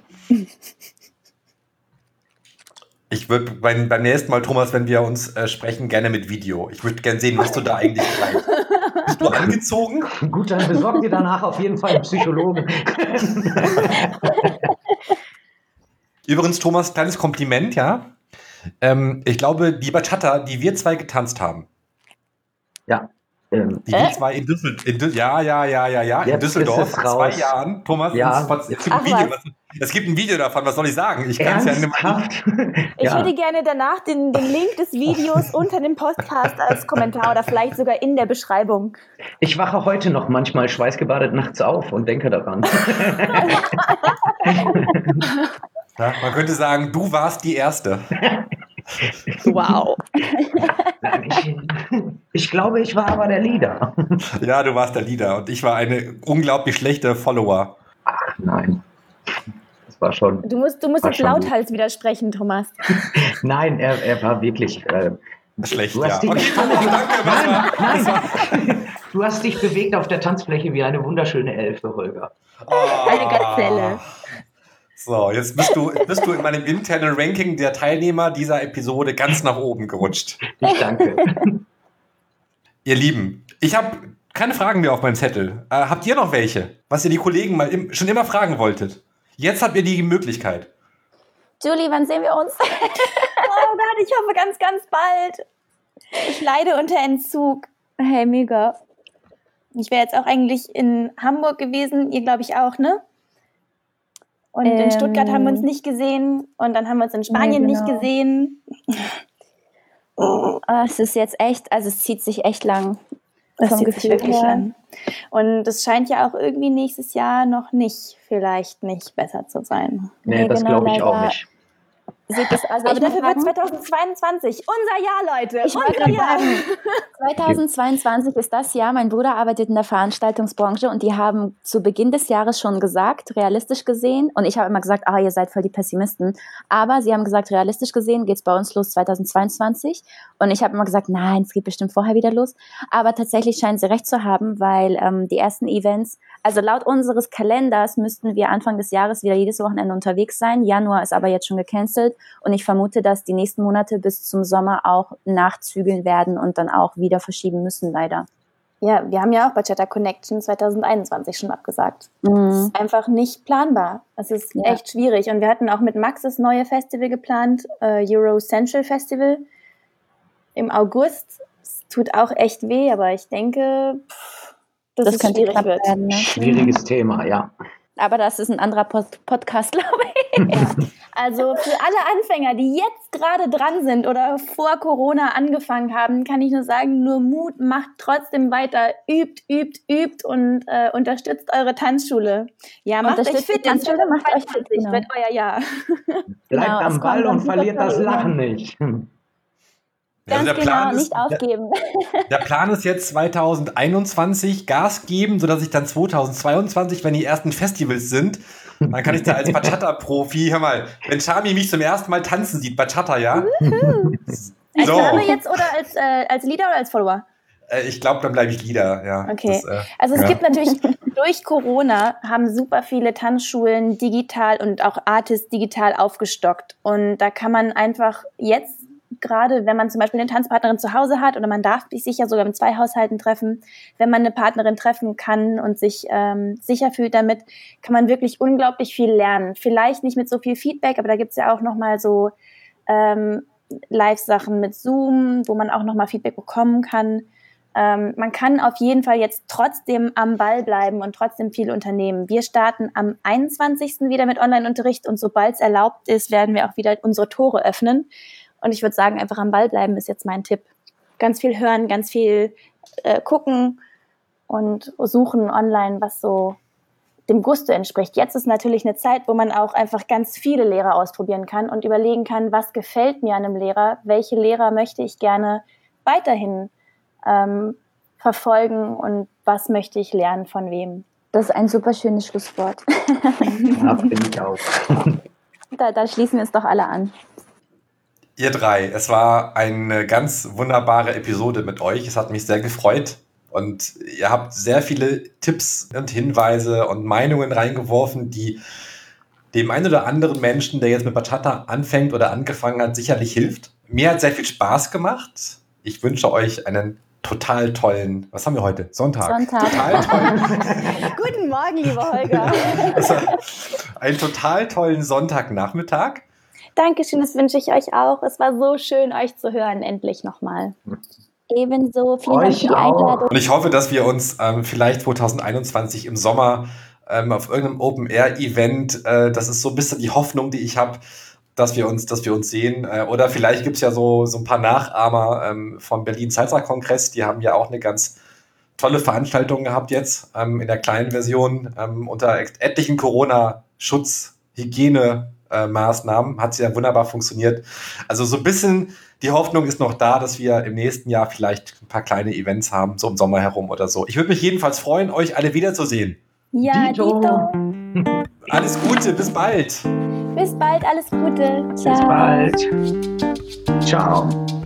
Ich würde beim nächsten Mal, Thomas, wenn wir uns sprechen, gerne mit Video. Ich würde gerne sehen, was du da eigentlich treibst. Bist du angezogen? Gut, dann besorgt ihr danach auf jeden Fall einen Psychologen. Übrigens, Thomas, kleines Kompliment, ja. Ich glaube, die Bachata, die wir zwei getanzt haben. Ja. Die wir zwei in Düsseldorf. In Düsseldorf vor 2 Jahren. Thomas, ja. es gibt ein Video davon, was soll ich sagen? Ich kann es ja nicht. Ich hätte gerne danach den Link des Videos unter dem Podcast als Kommentar oder vielleicht sogar in der Beschreibung. Ich wache heute noch manchmal schweißgebadet nachts auf und denke daran. Ja, man könnte sagen, du warst die Erste. Wow. Ich glaube, ich war aber der Leader. Ja, du warst der Leader und ich war eine unglaublich schlechte Follower. Ach nein. Das war schon. Du musst jetzt lauthals widersprechen, Thomas. Nein, er war wirklich schlecht. Du hast dich, okay, Thomas, danke. Nein. Du hast dich bewegt auf der Tanzfläche wie eine wunderschöne Elfe, Holger. Eine Gazelle. So, jetzt bist du in meinem internen Ranking der Teilnehmer dieser Episode ganz nach oben gerutscht. Ich danke. Ihr Lieben, ich habe keine Fragen mehr auf meinem Zettel. Habt ihr noch welche, was ihr die Kollegen mal schon immer fragen wolltet? Jetzt habt ihr die Möglichkeit. Julie, wann sehen wir uns? Oh Gott, ich hoffe ganz, ganz bald. Ich leide unter Entzug. Hey, mega. Ich wäre jetzt auch eigentlich in Hamburg gewesen, ihr glaube ich auch, ne? Und in Stuttgart haben wir uns nicht gesehen und dann haben wir uns in Spanien nicht gesehen. Es ist jetzt echt, also es zieht sich echt lang. Das zieht sich wirklich lang. Und es scheint ja auch irgendwie nächstes Jahr noch nicht, vielleicht nicht besser zu sein. Nee, das glaube ich auch nicht. Aber dafür wird 2022 unser Jahr, Leute. Ich wollte gerade sagen, 2022 ist das Jahr. Mein Bruder arbeitet in der Veranstaltungsbranche und die haben zu Beginn des Jahres schon gesagt, realistisch gesehen, und ich habe immer gesagt, ihr seid voll die Pessimisten, aber sie haben gesagt, realistisch gesehen geht es bei uns los 2022 und ich habe immer gesagt, nein, es geht bestimmt vorher wieder los, aber tatsächlich scheinen sie recht zu haben, weil die ersten Events, also laut unseres Kalenders müssten wir Anfang des Jahres wieder jedes Wochenende unterwegs sein. Januar ist aber jetzt schon gecancelt. Und ich vermute, dass die nächsten Monate bis zum Sommer auch nachzügeln werden und dann auch wieder verschieben müssen, leider. Ja, wir haben ja auch Bachata Connection 2021 schon abgesagt. Das ist einfach nicht planbar. Es ist echt schwierig. Und wir hatten auch mit Max das neue Festival geplant, Euro Central Festival im August. Es tut auch echt weh, aber ich denke, dass es könnte schwierig knapp wird. werden, ne? Schwieriges Thema, ja. Aber das ist ein anderer Podcast, glaube ich. Also für alle Anfänger, die jetzt gerade dran sind oder vor Corona angefangen haben, kann ich nur sagen, nur Mut, macht trotzdem weiter, übt und unterstützt eure Tanzschule. Ja, macht euch fit, Tanzschule, macht euch fit, genau. Wird euer Jahr. Bleibt Genau, am es Ball kommt und dann verliert super das toll, Lachen nicht. Ganz der Plan genau, ist, nicht aufgeben. Der Plan ist jetzt 2021 Gas geben, sodass ich dann 2022, wenn die ersten Festivals sind, dann kann ich da als Bachata-Profi, hör mal, wenn Charmi mich zum ersten Mal tanzen sieht, Bachata, ja? Als Name jetzt oder als Leader oder als Follower? Ich glaube, dann bleibe ich Leader, ja. Okay. Also es gibt natürlich, durch Corona haben super viele Tanzschulen digital und auch Artists digital aufgestockt. Und da kann man einfach jetzt, gerade wenn man zum Beispiel eine Tanzpartnerin zu Hause hat oder man darf sich ja sogar mit 2 Haushalten treffen, wenn man eine Partnerin treffen kann und sich sicher fühlt damit, kann man wirklich unglaublich viel lernen. Vielleicht nicht mit so viel Feedback, aber da gibt's ja auch nochmal so Live-Sachen mit Zoom, wo man auch nochmal Feedback bekommen kann. Man kann auf jeden Fall jetzt trotzdem am Ball bleiben und trotzdem viel unternehmen. Wir starten am 21. wieder mit Online-Unterricht und sobald es erlaubt ist, werden wir auch wieder unsere Tore öffnen. Und ich würde sagen, einfach am Ball bleiben ist jetzt mein Tipp. Ganz viel hören, ganz viel gucken und suchen online, was so dem Gusto entspricht. Jetzt ist natürlich eine Zeit, wo man auch einfach ganz viele Lehrer ausprobieren kann und überlegen kann, was gefällt mir an einem Lehrer, welche Lehrer möchte ich gerne weiterhin verfolgen und was möchte ich lernen von wem. Das ist ein super schönes Schlusswort. Ja, finde ich auch. Da schließen wir uns doch alle an. Ihr 3, es war eine ganz wunderbare Episode mit euch. Es hat mich sehr gefreut und ihr habt sehr viele Tipps und Hinweise und Meinungen reingeworfen, die dem einen oder anderen Menschen, der jetzt mit Bachata anfängt oder angefangen hat, sicherlich hilft. Mir hat sehr viel Spaß gemacht. Ich wünsche euch einen total tollen, was haben wir heute? Sonntag. Total tollen. Guten Morgen, lieber Holger. Einen total tollen Sonntagnachmittag. Dankeschön, das wünsche ich euch auch. Es war so schön, euch zu hören, endlich nochmal. Ebenso, vielen Dank für die auch. Einladung. Und ich hoffe, dass wir uns vielleicht 2021 im Sommer auf irgendeinem Open-Air-Event, das ist so ein bisschen die Hoffnung, die ich habe, dass wir uns sehen. Oder vielleicht gibt es ja so ein paar Nachahmer vom Berlin Salsa-Kongress. Die haben ja auch eine ganz tolle Veranstaltung gehabt jetzt in der kleinen Version. Unter etlichen Corona-Schutz, Hygiene-Maßnahmen hat sie ja wunderbar funktioniert. Also so ein bisschen die Hoffnung ist noch da, dass wir im nächsten Jahr vielleicht ein paar kleine Events haben, so im Sommer herum oder so. Ich würde mich jedenfalls freuen, euch alle wiederzusehen. Ja, Dito. Alles Gute, bis bald. Bis bald, alles Gute. Bis bald. Ciao.